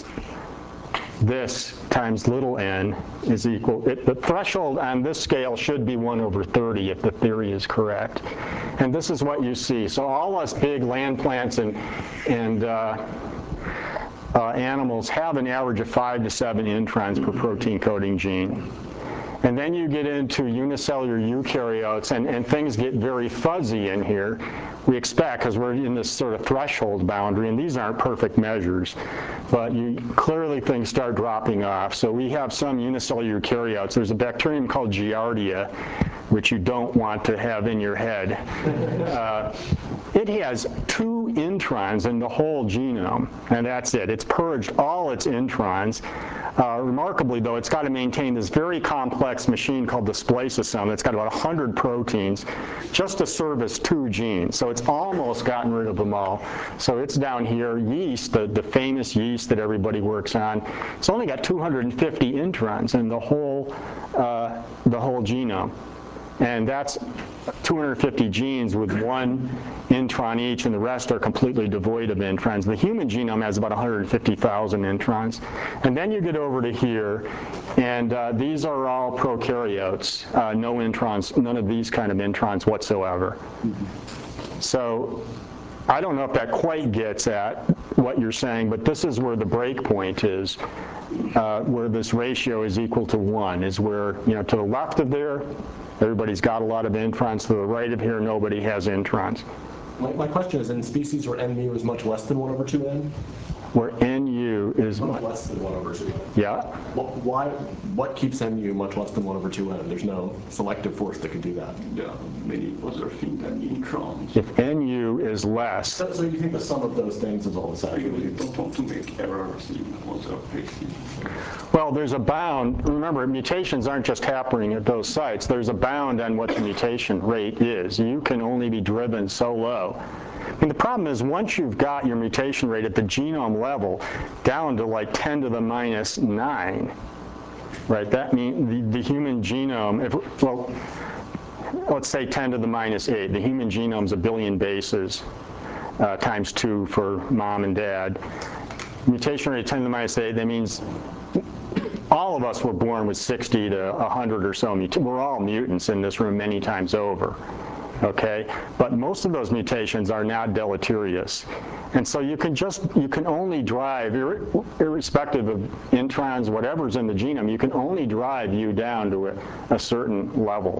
this times little n is equal. It, the threshold on this scale should be one over thirty if the theory is correct. And this is what you see. So all us big land plants and, and uh, uh, animals have an average of five to seven introns per protein coding gene. And then you get into unicellular eukaryotes, and, and things get very fuzzy in here. We expect, because we're in this sort of threshold boundary, and these aren't perfect measures, but you clearly things start dropping off. So we have some unicellular eukaryotes. There's a bacterium called Giardia, which you don't want to have in your head. Uh, it has two introns in the whole genome, and that's it. It's purged all its introns. Uh, remarkably, though, it's got to maintain this very complex machine called the spliceosome that's got about one hundred proteins just to service two genes. So it's almost gotten rid of them all. So it's down here. Yeast, the, the famous yeast that everybody works on, it's only got two hundred fifty introns in the whole, uh, the whole genome. And that's two hundred fifty genes with one intron each, and the rest are completely devoid of introns. The human genome has about one hundred fifty thousand introns. And then you get over to here, and uh, these are all prokaryotes, uh, no introns, none of these kind of introns whatsoever. So I don't know if that quite gets at what you're saying, but this is where the break point is, uh, where this ratio is equal to one, is where, you know, to the left of there, everybody's got a lot of introns. To the right of here, nobody has introns.
My, my question is, in species where N mu is much less than one over two N?
Where N U U is,
Much less than one over two.
yeah?
Wh- Why, what keeps M U much less than one over two N? There's no selective force that could do that.
There are many other things than neutrons.
If N U is less,
So so you think the sum of those things is all the
I really
saturated?
don't want to make errors in other places.
well, there's a bound. Remember, mutations aren't just happening at those sites. There's a bound on what the mutation rate is. You can only be driven so low. And the problem is, once you've got your mutation rate at the genome level down to like ten to the minus nine, right? That means the, the human genome, if, well, let's say ten to the minus eight. The human genome's a billion bases uh, times two for mom and dad. Mutation rate ten to the minus eight, that means all of us were born with sixty to one hundred or so mutations. We're all mutants in this room many times over. Okay, but most of those mutations are not deleterious. And so you can just, you can only drive, ir irrespective of introns, whatever's in the genome, you can only drive you down to a, a certain level.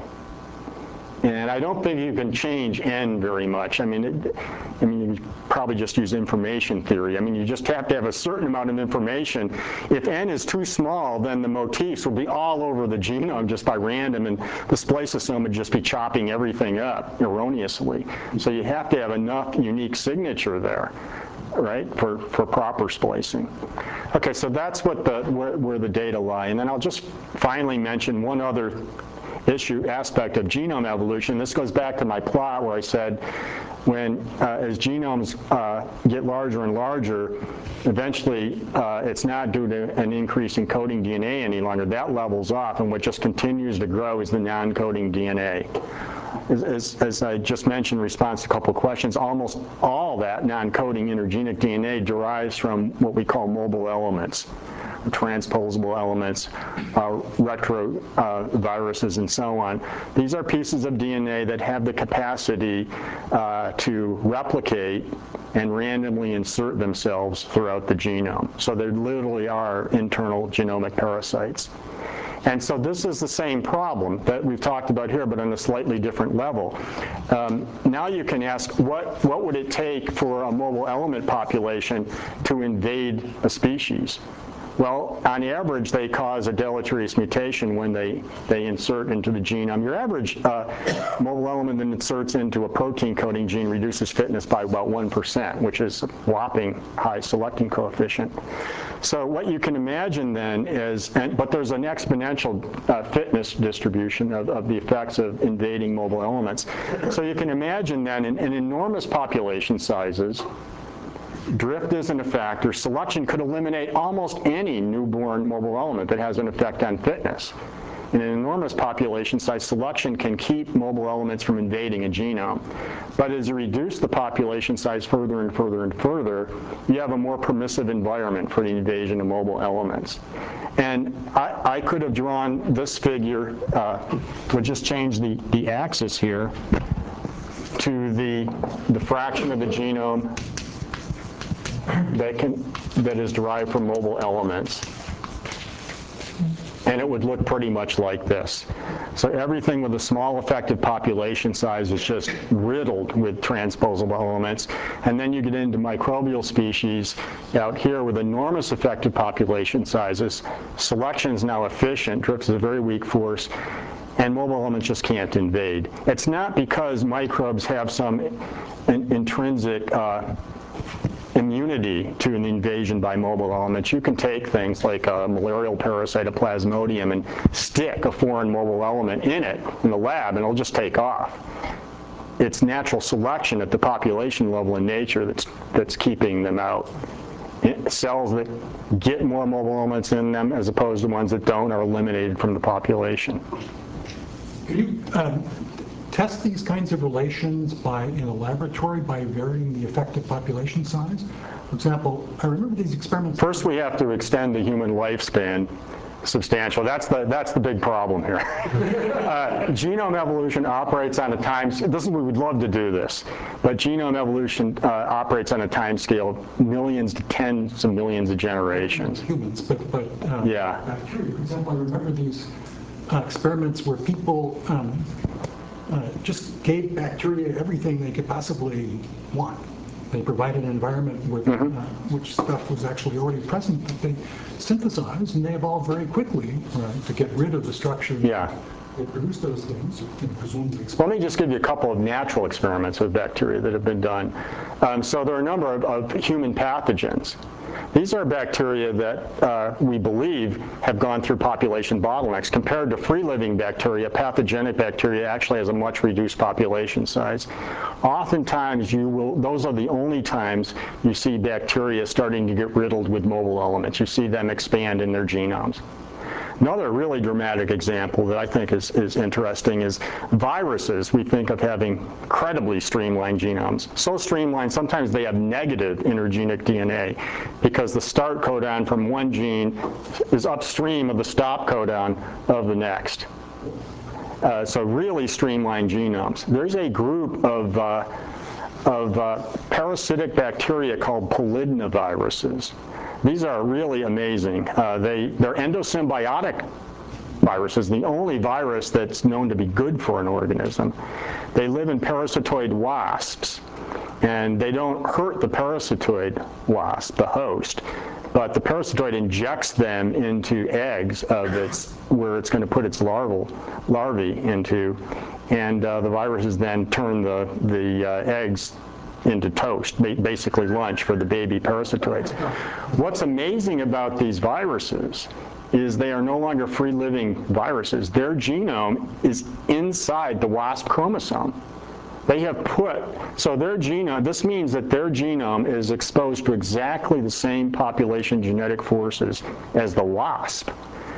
And I don't think you can change N very much. I mean, it, I mean, you probably just use information theory. I mean, you just have to have a certain amount of information. If N is too small, then the motifs will be all over the genome just by random, and the spliceosome would just be chopping everything up erroneously. So you have to have enough unique signature there, right, for, for proper splicing. Okay, so that's what the, where, where the data lie. And then I'll just finally mention one other issue aspect of genome evolution. This goes back to my plot where I said when uh, as genomes uh, get larger and larger, eventually uh, it's not due to an increase in coding D N A any longer. That levels off, and what just continues to grow is the non-coding D N A. As, as, as I just mentioned in response to a couple of questions, almost all that non-coding intergenic D N A derives from what we call mobile elements, transposable elements, uh, retroviruses, uh, and so on. These are pieces of D N A that have the capacity uh, to replicate and randomly insert themselves throughout the genome. So they literally are internal genomic parasites. And so this is the same problem that we've talked about here, but on a slightly different level. Um, now you can ask, what, what would it take for a mobile element population to invade a species? Well, on average, they cause a deleterious mutation when they, they insert into the genome. Your average uh, mobile element that inserts into a protein-coding gene reduces fitness by about one percent, which is a whopping high selecting coefficient. So what you can imagine then is, and, but there's an exponential uh, fitness distribution of, of the effects of invading mobile elements. So you can imagine then in, in enormous population sizes, drift isn't a factor. Selection could eliminate almost any newborn mobile element that has an effect on fitness. In an enormous population size, selection can keep mobile elements from invading a genome. But as you reduce the population size further and further and further, you have a more permissive environment for the invasion of mobile elements. And I, I could have drawn this figure, uh, would just change the, the axis here to the, the fraction of the genome that can that is derived from mobile elements, and it would look pretty much like this. So everything with a small effective population size is just riddled with transposable elements, and then you get into microbial species out here with enormous effective population sizes. Selection is now efficient, drift is a very weak force, and mobile elements just can't invade. It's not because microbes have some in, intrinsic uh, immunity to an invasion by mobile elements. You can take things like a malarial parasite, a plasmodium, and stick a foreign mobile element in it in the lab, and it'll just take off. It's natural selection at the population level in nature that's, that's keeping them out. It, cells that get more mobile elements in them as opposed to ones that don't are eliminated from the population.
Can you um, test these kinds of relations by, in a laboratory by varying the effective population size? For example, I remember these experiments.
First, we have to extend the human lifespan substantially. That's the, that's the big problem here. uh, genome evolution operates on a time, this is, we would love to do this, but genome evolution uh, operates on a time scale of millions to tens of millions of generations.
Humans, but, but uh,
yeah.
bacteria. For example, I remember these uh, experiments where people um, Uh, just gave bacteria everything they could possibly want. they provided an environment with
Mm-hmm.
uh, which stuff was actually already present that they synthesized, and they evolved very quickly uh, to get rid of the structure
Yeah.
that produced those things, and presumably
Let me just give you a couple of natural experiments with bacteria that have been done. Um, so there are a number of, of human pathogens. These are bacteria that uh, we believe have gone through population bottlenecks. Compared to free-living bacteria, pathogenic bacteria actually has a much reduced population size. Oftentimes, you will, those are the only times you see bacteria starting to get riddled with mobile elements. You see them expand in their genomes. Another really dramatic example that I think is, is interesting is viruses. We think of having incredibly streamlined genomes. So streamlined, sometimes they have negative intergenic D N A because the start codon from one gene is upstream of the stop codon of the next. Uh, so really streamlined genomes. There's a group of, uh, of uh, parasitic bacteria called polydnaviruses. These are really amazing. Uh, they, they're endosymbiotic viruses, the only virus that's known to be good for an organism. They live in parasitoid wasps, and they don't hurt the parasitoid wasp, the host, but the parasitoid injects them into eggs of its, where it's going to put its larval, larvae into, and uh, the viruses then turn the, the uh, eggs into toast, basically lunch for the baby parasitoids. What's amazing about these viruses is they are no longer free-living viruses. Their genome is inside the wasp chromosome. They have put, so their genome, this means that their genome is exposed to exactly the same population genetic forces as the wasp.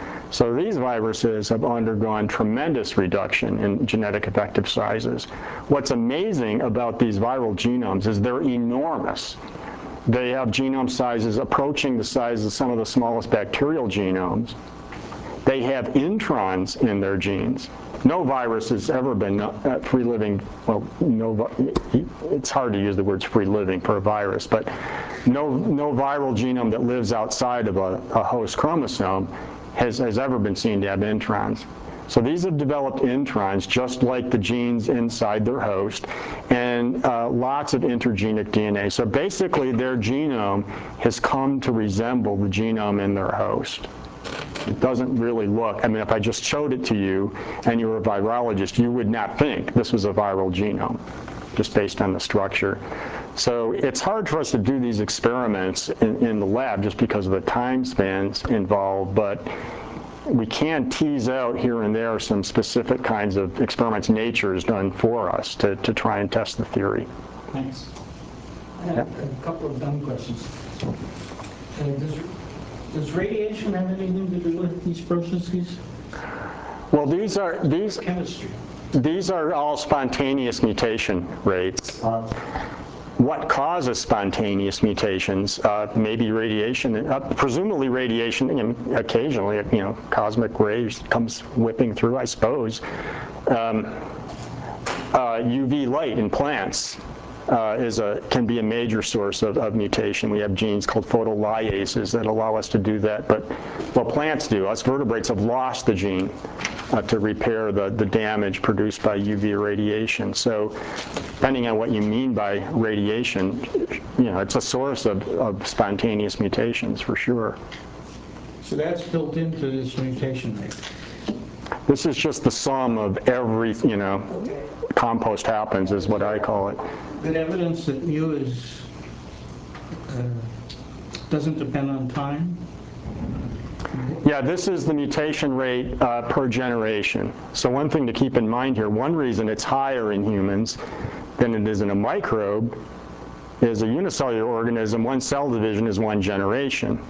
So these viruses have undergone tremendous reduction in genetic effective sizes. What's amazing about these viral genomes is they're enormous. They have genome sizes approaching the size of some of the smallest bacterial genomes. They have introns in their genes. No virus has ever been uh, free-living, well, no, it's hard to use the words free-living for a virus, but no, no viral genome that lives outside of a, a host chromosome Has, has ever been seen to have introns. So these have developed introns just like the genes inside their host, and uh, lots of intergenic D N A. So basically their genome has come to resemble the genome in their host. It doesn't really look, I mean, if I just showed it to you and you were a virologist, you would not think this was a viral genome, just based on the structure. So it's hard for us to do these experiments in, in the lab just because of the time spans involved, but we can tease out here and there some specific kinds of experiments nature has done for us to, to try and test the theory.
Thanks. I have a couple of dumb questions. Uh, does, does radiation have anything to do with these processes?
Well, these are, these,
Chemistry.
these are all spontaneous mutation rates. Uh, What causes spontaneous mutations? Uh, maybe radiation, uh, presumably radiation, and occasionally, you know, cosmic rays comes whipping through, I suppose. Um, uh, U V light in plants uh, is a, can be a major source of, of mutation. We have genes called photolyases that allow us to do that, but well, plants do. Us vertebrates have lost the gene uh, to repair the, the damage produced by U V radiation. So depending on what you mean by radiation, you know, it's a source of, of spontaneous mutations for sure.
So that's built into this mutation rate.
This is just the sum of every, you know, compost happens is what I call it.
Good evidence that mu is, uh, doesn't depend on time?
Yeah, this is the mutation rate uh, per generation. So one thing to keep in mind here, one reason it's higher in humans than it is in a microbe is a unicellular organism, one cell division is one generation.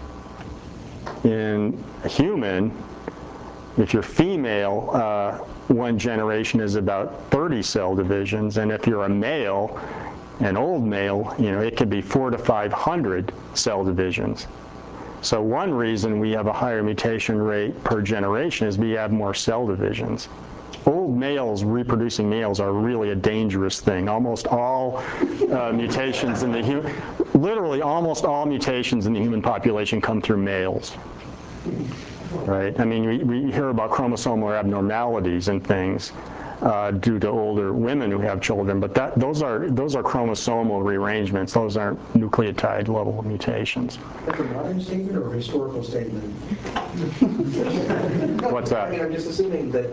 In a human, if you're female, uh, one generation is about thirty cell divisions, and if you're a male, an old male, you know, it could be four to five hundred cell divisions. So one reason we have a higher mutation rate per generation is we have more cell divisions. Old males, reproducing males, are really a dangerous thing. Almost all uh, mutations in the human, literally almost all mutations in the human population come through males. Right? I mean, we, we hear about chromosomal abnormalities and things. uh, due to older women who have children, but that, those are those are chromosomal rearrangements. Those aren't nucleotide level mutations.
That's a modern statement or a historical statement?
What's that?
I mean, I'm just assuming that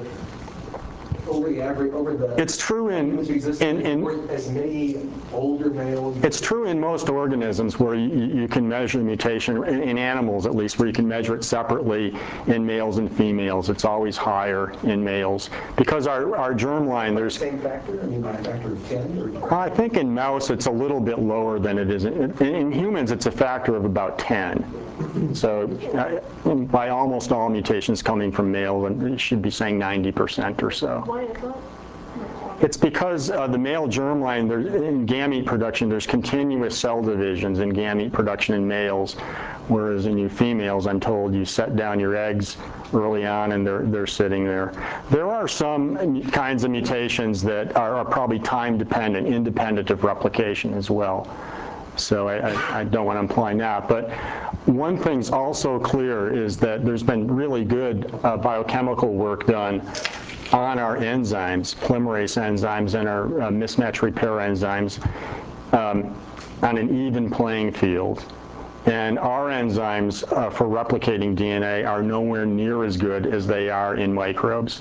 over the average, over the
It's true in, in, in
as many older males.
It's true in most organisms where you, you can measure mutation, in, in animals at least, where you can measure it separately in males and females. It's always higher in males. Because our, our germline, there's...
Same factor? I mean, by a factor of ten? Or?
I think in mouse it's a little bit lower than it is. In, in humans it's a factor of about ten. So uh, by almost all mutations coming from males, and you should be saying ninety percent or so.
Why is that?
It's because uh, the male germline, there, in gamete production, there's continuous cell divisions in gamete production in males, whereas in you females, I'm told, you set down your eggs early on and they're, they're sitting there. There are some kinds of mutations that are, are probably time-dependent, independent of replication as well. So I, I, I don't want to imply that. But one thing's also clear is that there's been really good uh, biochemical work done on our enzymes, polymerase enzymes and our uh, mismatch repair enzymes um, on an even playing field. And our enzymes uh, for replicating D N A are nowhere near as good as they are in microbes.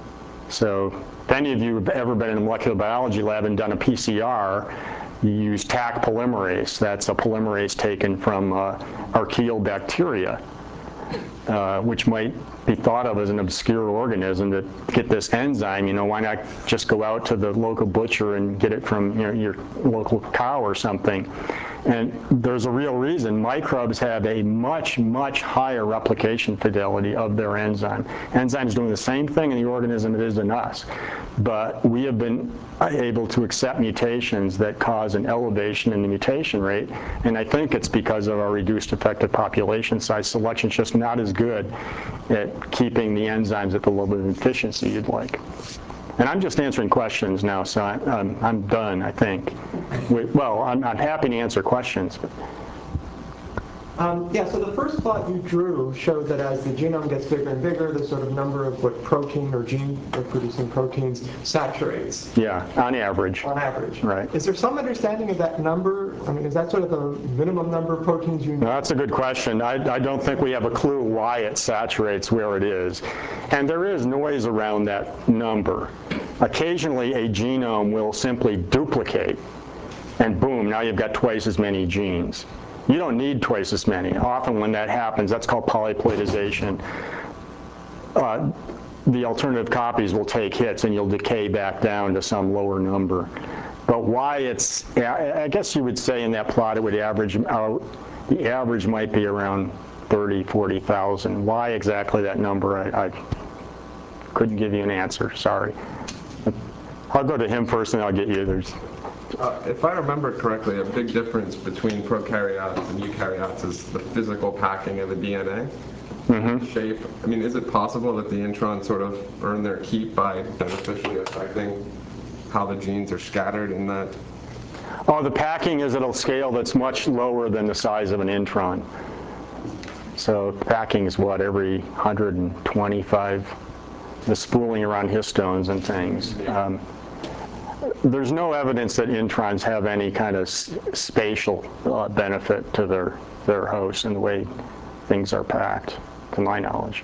So if any of you have ever been in a molecular biology lab and done a P C R, you use Taq polymerase. That's a polymerase taken from uh, archaeal bacteria, uh, which might be thought of as an obscure organism. To get this enzyme, you know, why not just go out to the local butcher and get it from, you know, your local cow or something? And there's a real reason. Microbes have a much, much higher replication fidelity of their enzyme. Enzymes doing the same thing in the organism it is in us. But we have been able to accept mutations that cause an elevation in the mutation rate. And I think it's because of our reduced effective population size. Selection's just not as good at keeping the enzymes at the level of efficiency you'd like. And I'm just answering questions now, so I, um, I'm done, I think. We, well, I'm, I'm happy to answer questions.
Um, yeah, so the first plot you drew showed that as the genome gets bigger and bigger, the sort of number of what protein or gene producing proteins saturates.
Yeah, on average.
On average.
Right.
Is there some understanding of that number? I mean, is that sort of the minimum number of proteins you need?
No, that's a good question. I, I don't think we have a clue why it saturates where it is. And there is noise around that number. Occasionally, a genome will simply duplicate, and boom, now you've got twice as many genes. You don't need twice as many. Often when that happens, that's called polyploidization. Uh, the alternative copies will take hits and you'll decay back down to some lower number. But why it's, I guess you would say in that plot it would average out, the average might be around thirty, forty thousand. Why exactly that number, I, I couldn't give you an answer, sorry. I'll go to him first and I'll get you. There's,
Uh, if I remember correctly, a big difference between prokaryotes and eukaryotes is the physical packing of the D N A. Mm-hmm. Shape. I mean, is it possible that the introns sort of earn their keep by beneficially affecting how the genes are scattered in that?
Oh, the packing is at a scale that's much lower than the size of an intron. So packing is what, every one hundred twenty-five, the spooling around histones and things. Um, There's no evidence that introns have any kind of spatial uh, benefit to their, their host in the way things are packed, to my knowledge.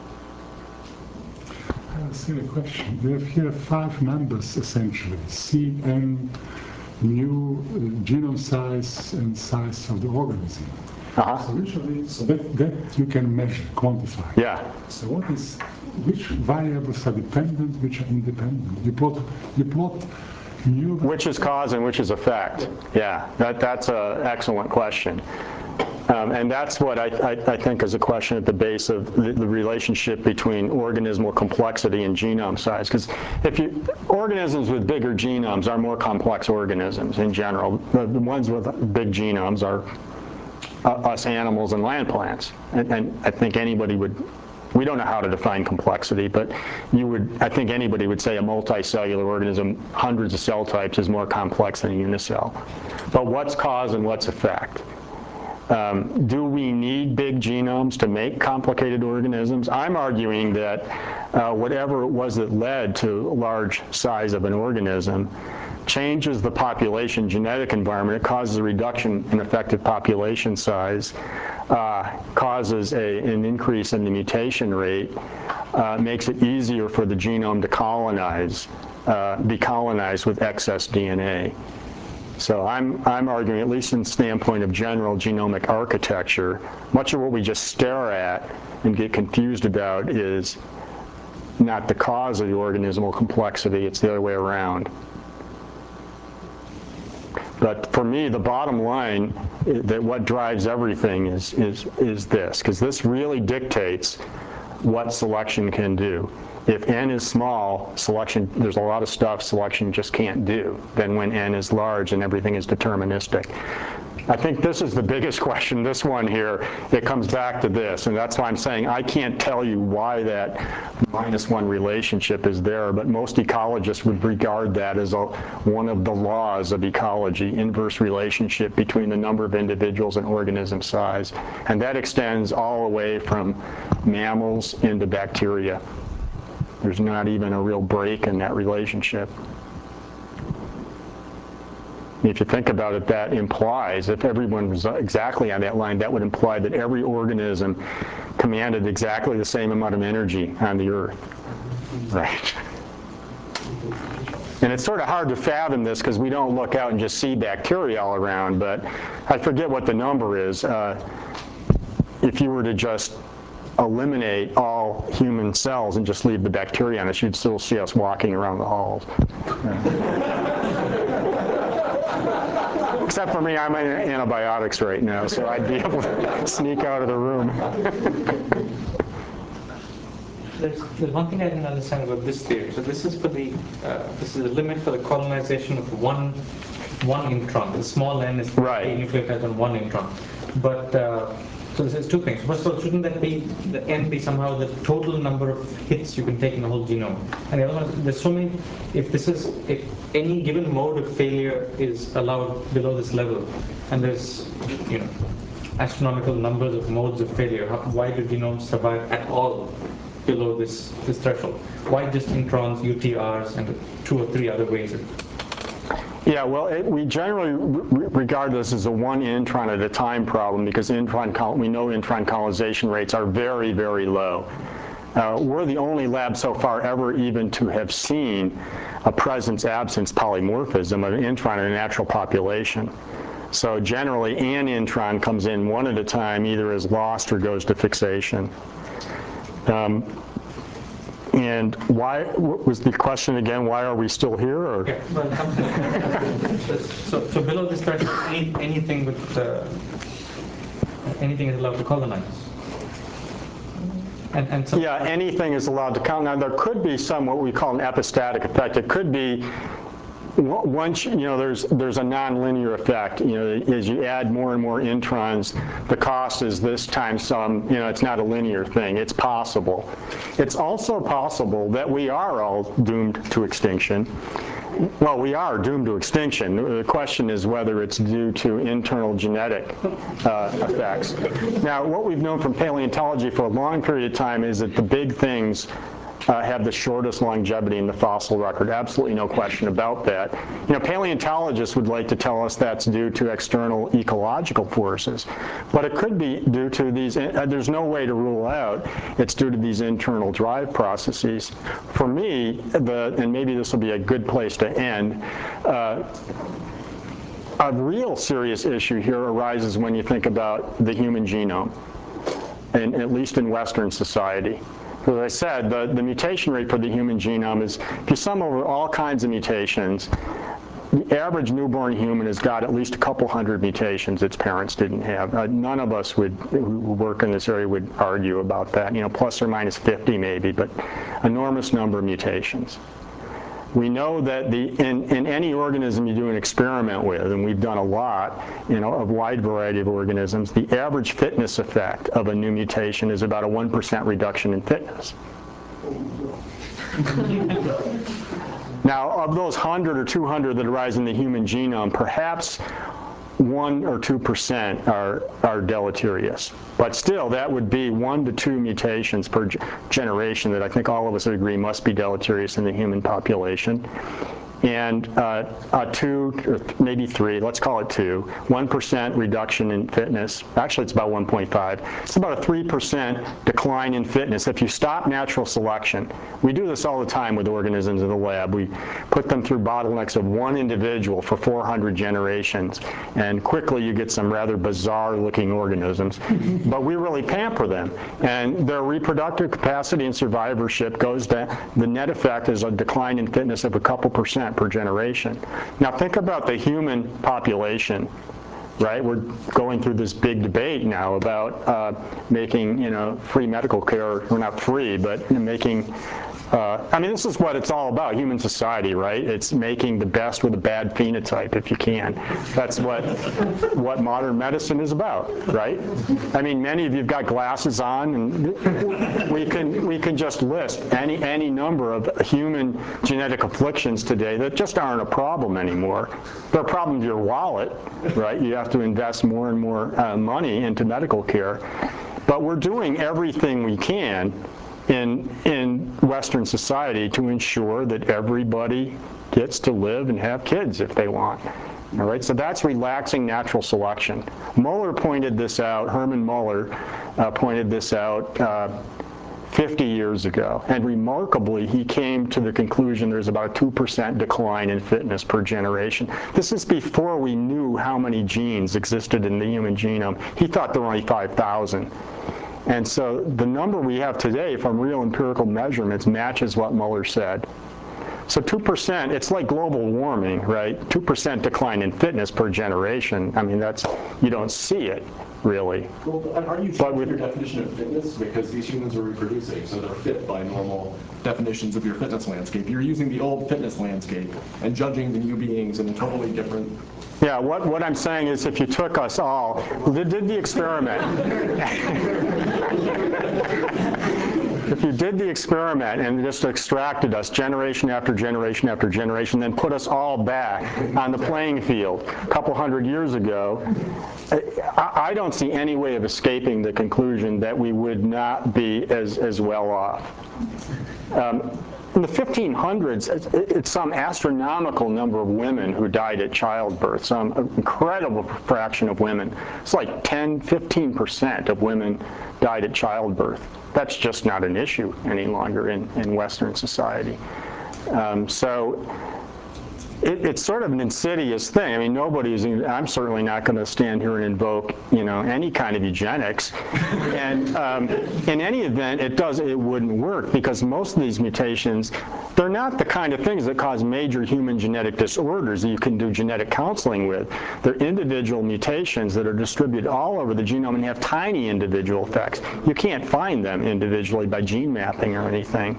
I see a question. We have here five numbers, essentially. C, N, mu, uh, genome size, and size of the organism.
Uh-huh.
So which of these, so that, that you can measure, quantify.
Yeah.
So what is, which variables are dependent, which are independent? You plot, you plot new...
Which is cause and which is effect? Yeah, that, that's an excellent question. Um, and that's what I, I, I think is a question at the base of the, the relationship between organismal complexity and genome size. Because if you, organisms with bigger genomes are more complex organisms in general. The, the ones with big genomes are uh, us animals and land plants. And, and I think anybody would, we don't know how to define complexity, but you would, I think anybody would say a multicellular organism, hundreds of cell types, is more complex than a unicell. But what's cause and what's effect? Um, do we need big genomes to make complicated organisms? I'm arguing that uh, whatever it was that led to a large size of an organism changes the population genetic environment. It causes a reduction in effective population size, uh, causes a, an increase in the mutation rate, uh, makes it easier for the genome to colonize, uh, be colonized with excess D N A. So I'm, I'm arguing, at least from the standpoint of general genomic architecture, much of what we just stare at and get confused about is not the cause of the organismal complexity, it's the other way around. But for me, the bottom line is that what drives everything is, is, is this, because this really dictates what selection can do. If n is small, selection, there's a lot of stuff selection just can't do than when n is large and everything is deterministic. I think this is the biggest question, this one here. It comes back to this, and that's why I'm saying I can't tell you why that minus one relationship is there, but most ecologists would regard that as a, one of the laws of ecology, inverse relationship between the number of individuals and organism size. And that extends all the way from mammals into bacteria. There's not even a real break in that relationship. If you think about it, that implies, if everyone was exactly on that line, that would imply that every organism commanded exactly the same amount of energy on the Earth. Right. And it's sort of hard to fathom this because we don't look out and just see bacteria all around, but I forget what the number is. Uh, if you were to just eliminate all human cells and just leave the bacteria on us, you'd still see us walking around the halls. Except for me, I'm on antibiotics right now, so I'd be able to sneak out of the room.
There's, there's one thing I didn't understand about this theory. So this is for the uh, this is the limit for the colonization of one one intron. The small n is the
right.
nucleotide on one intron. But uh, so this is two things. First of all, shouldn't that be the n be somehow the total number of hits you can take in the whole genome? And the other one, there's so many. If this is if any given mode of failure is allowed below this level, and there's you know astronomical numbers of modes of failure, how, why do genomes survive at all below this this threshold? Why just introns, U T Rs, and two or three other ways?
Yeah, well, it, we generally re regard this as a one intron at a time problem because intron we know intron colonization rates are very, very low. Uh, we're the only lab so far ever even to have seen a presence-absence polymorphism of an intron in a natural population. So generally, an intron comes in one at a time, either as lost or goes to fixation. Um, And why, what was the question again, why are we still here? Or?
Yeah, well, so, so below this threshold, any, anything with, uh, anything is allowed to colonize? And, and so
yeah, anything is allowed to count. Now, there could be some, what we call an epistatic effect. It could be, once, you know, there's there's a nonlinear effect. You know, as you add more and more introns, the cost is this times some, you know, it's not a linear thing. It's possible. It's also possible that we are all doomed to extinction. Well, we are doomed to extinction. The question is whether it's due to internal genetic uh, effects. Now, what we've known from paleontology for a long period of time is that the big things Uh, have the shortest longevity in the fossil record. Absolutely no question about that. You know, paleontologists would like to tell us that's due to external ecological forces, but it could be due to these, uh, there's no way to rule out it's due to these internal drive processes. For me, the, and maybe this will be a good place to end, uh, a real serious issue here arises when you think about the human genome, and at least in Western society. As I said, the, the mutation rate for the human genome is, if you sum over all kinds of mutations, the average newborn human has got at least a couple hundred mutations its parents didn't have. Uh, none of us would, who work in this area would argue about that, you know, plus or minus fifty maybe, but enormous number of mutations. We know that the, in, in any organism you do an experiment with, and we've done a lot, you know, of wide variety of organisms, the average fitness effect of a new mutation is about a one percent reduction in fitness. Now, of those one hundred or two hundred that arise in the human genome, perhaps one or two percent are, are deleterious. But still, that would be one to two mutations per g- generation that I think all of us would agree must be deleterious in the human population. And uh, uh, two, or maybe three, let's call it two, one percent reduction in fitness. Actually, it's about one point five. It's about a three percent decline in fitness if you stop natural selection. We do this all the time with organisms in the lab. We put them through bottlenecks of one individual for four hundred generations, and quickly you get some rather bizarre-looking organisms. But we really pamper them, and their reproductive capacity and survivorship goes down. The net effect is a decline in fitness of a couple percent per generation. Now think about the human population, right? We're going through this big debate now about uh, making, you know, free medical care, or not free, but making, uh, I mean, this is what it's all about, human society, right? It's making the best with a bad phenotype, if you can. That's what, what modern medicine is about, right? I mean, many of you have got glasses on, and we can, we can just list any, any number of human genetic afflictions today that just aren't a problem anymore. They're a problem to your wallet, right? You have to invest more and more uh, money into medical care. But we're doing everything we can in, in Western society to ensure that everybody gets to live and have kids if they want. All right, so that's relaxing natural selection. Muller pointed this out, Herman Muller uh, pointed this out uh, fifty years ago. And remarkably, he came to the conclusion there's about a two percent decline in fitness per generation. This is before we knew how many genes existed in the human genome. He thought there were only five thousand. And so the number we have today from real empirical measurements matches what Muller said. So two percent, it's like global warming, right? two percent decline in fitness per generation. I mean, that's, you don't see it, really.
Well, are you changing your definition of fitness? Because these humans are reproducing, so they're fit by normal definitions of your fitness landscape. You're using the old fitness landscape and judging the new beings in a totally different...
Yeah, what, what I'm saying is if you took us all, did, did the experiment. If you did the experiment and just extracted us generation after generation after generation, then put us all back on the playing field a couple hundred years ago, I, I don't see any way of escaping the conclusion that we would not be as, as well off. Um, In the fifteen hundreds, it's some astronomical number of women who died at childbirth, some incredible fraction of women. It's like ten, fifteen percent of women died at childbirth. That's just not an issue any longer in, in Western society. Um, so it, it's sort of an insidious thing. I mean, nobody's, I'm certainly not going to stand here and invoke, you know, any kind of eugenics. And um, in any event, it does, it wouldn't work because most of these mutations, they're not the kind of things that cause major human genetic disorders that you can do genetic counseling with. They're individual mutations that are distributed all over the genome and have tiny individual effects. You can't find them individually by gene mapping or anything.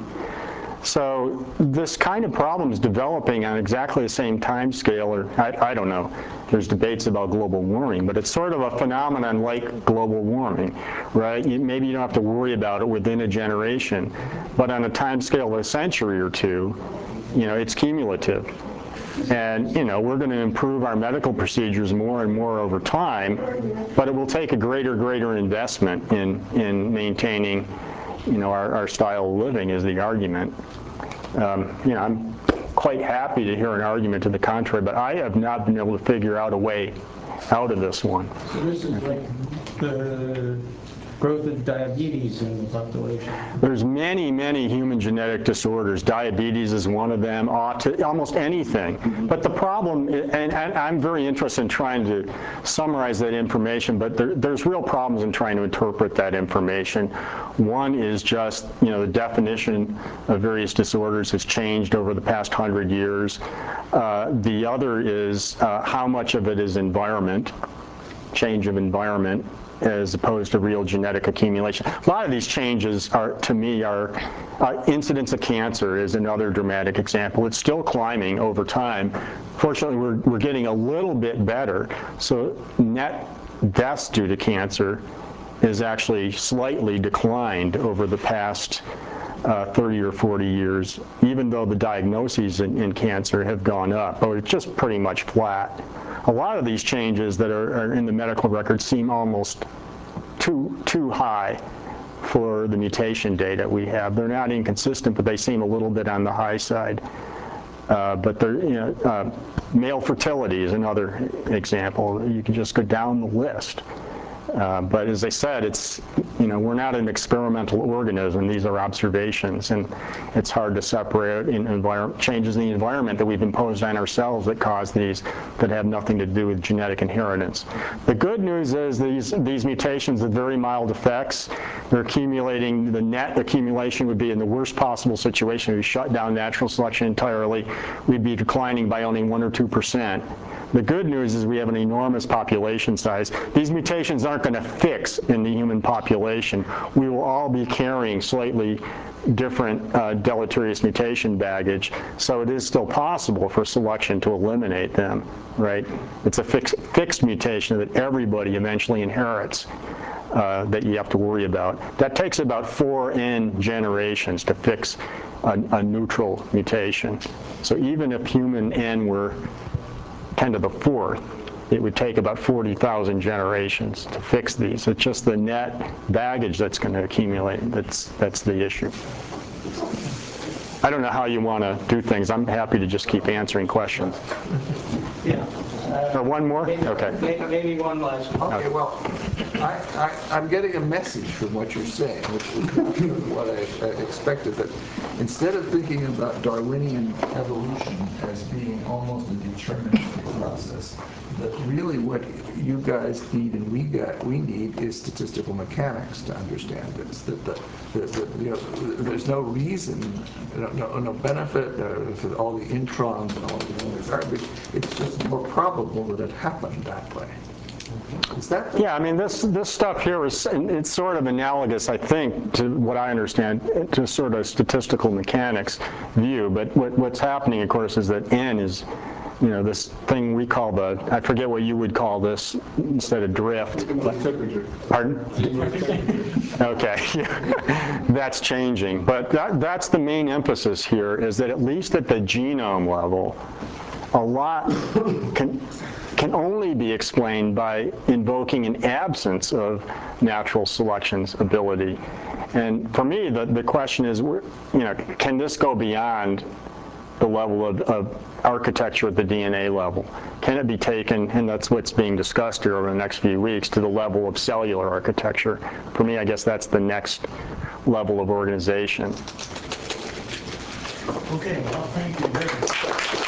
So this kind of problem is developing on exactly the same time scale, or I, I don't know. There's debates about global warming, but it's sort of a phenomenon like global warming, right? You, maybe you don't have to worry about it within a generation, but on a time scale of a century or two, you know, it's cumulative. And, you know, we're going to improve our medical procedures more and more over time, but it will take a greater, greater investment in, in maintaining, you know, our, our style of living is the argument. Um, you know, I'm quite happy to hear an argument to the contrary, but I have not been able to figure out a way out of this one.
So this is like the growth of diabetes in the population.
There's many, many human genetic disorders. Diabetes is one of them, auti- almost anything. But the problem, and, and I'm very interested in trying to summarize that information, but there, there's real problems in trying to interpret that information. One is just, you know, the definition of various disorders has changed over the past hundred years. Uh, the other is uh, how much of it is environment, change of environment, as opposed to real genetic accumulation. A lot of these changes are, to me, are uh, incidence of cancer is another dramatic example. It's still climbing over time. Fortunately, we're, we're getting a little bit better. So net deaths due to cancer is actually slightly declined over the past uh, thirty or forty years, even though the diagnoses in, in cancer have gone up, but it's just pretty much flat. A lot of these changes that are, are in the medical record seem almost too, too high for the mutation data we have. They're not inconsistent, but they seem a little bit on the high side. Uh, but they're, you know, uh, male fertility is another example. You can just go down the list. Uh, but as I said, it's, you know, we're not an experimental organism. These are observations, and it's hard to separate in envir- changes in the environment that we've imposed on ourselves that cause these that have nothing to do with genetic inheritance. The good news is these, these mutations have very mild effects. They're accumulating, the net accumulation would be in the worst possible situation. We shut down natural selection entirely. We'd be declining by only one or two percent. The good news is we have an enormous population size. These mutations aren't going to fix in the human population. We will all be carrying slightly different uh, deleterious mutation baggage, so it is still possible for selection to eliminate them, right? It's a fix, fixed mutation that everybody eventually inherits uh, that you have to worry about. That takes about four N generations to fix a, a neutral mutation. So even if human N were ten to the fourth, it would take about forty thousand generations to fix these. It's just the net baggage that's going to accumulate that's, that's the issue. I don't know how you want to do things. I'm happy to just keep answering questions.
Yeah.
Or one more?
Maybe,
Okay.
Maybe, maybe one last one.
Okay, well, I, I, I'm getting a message from what you're saying, which is not what I uh, expected, that instead of thinking about Darwinian evolution as being almost a deterministic process, that really what you guys need and we got we need is statistical mechanics to understand this. That the, the, the you know there's no reason, no, no, no benefit uh, for all the introns and all the garbage. It's just more probable that it happened that way. Is that?
Yeah, I mean, this this stuff here is, it's sort of analogous, I think, to what I understand, to sort of statistical mechanics view. But what, what's happening, of course, is that N is, you know, this thing we call the, I forget what you would call this instead of drift. Pardon? Okay, that's changing. But that, that's the main emphasis here, is that at least at the genome level, a lot can, can only be explained by invoking an absence of natural selection's ability. And for me, the, the question is, you know, can this go beyond the level of, of architecture at the D N A level? Can it be taken, and that's what's being discussed here over the next few weeks, to the level of cellular architecture? For me, I guess that's the next level of organization.
Okay, well, thank you.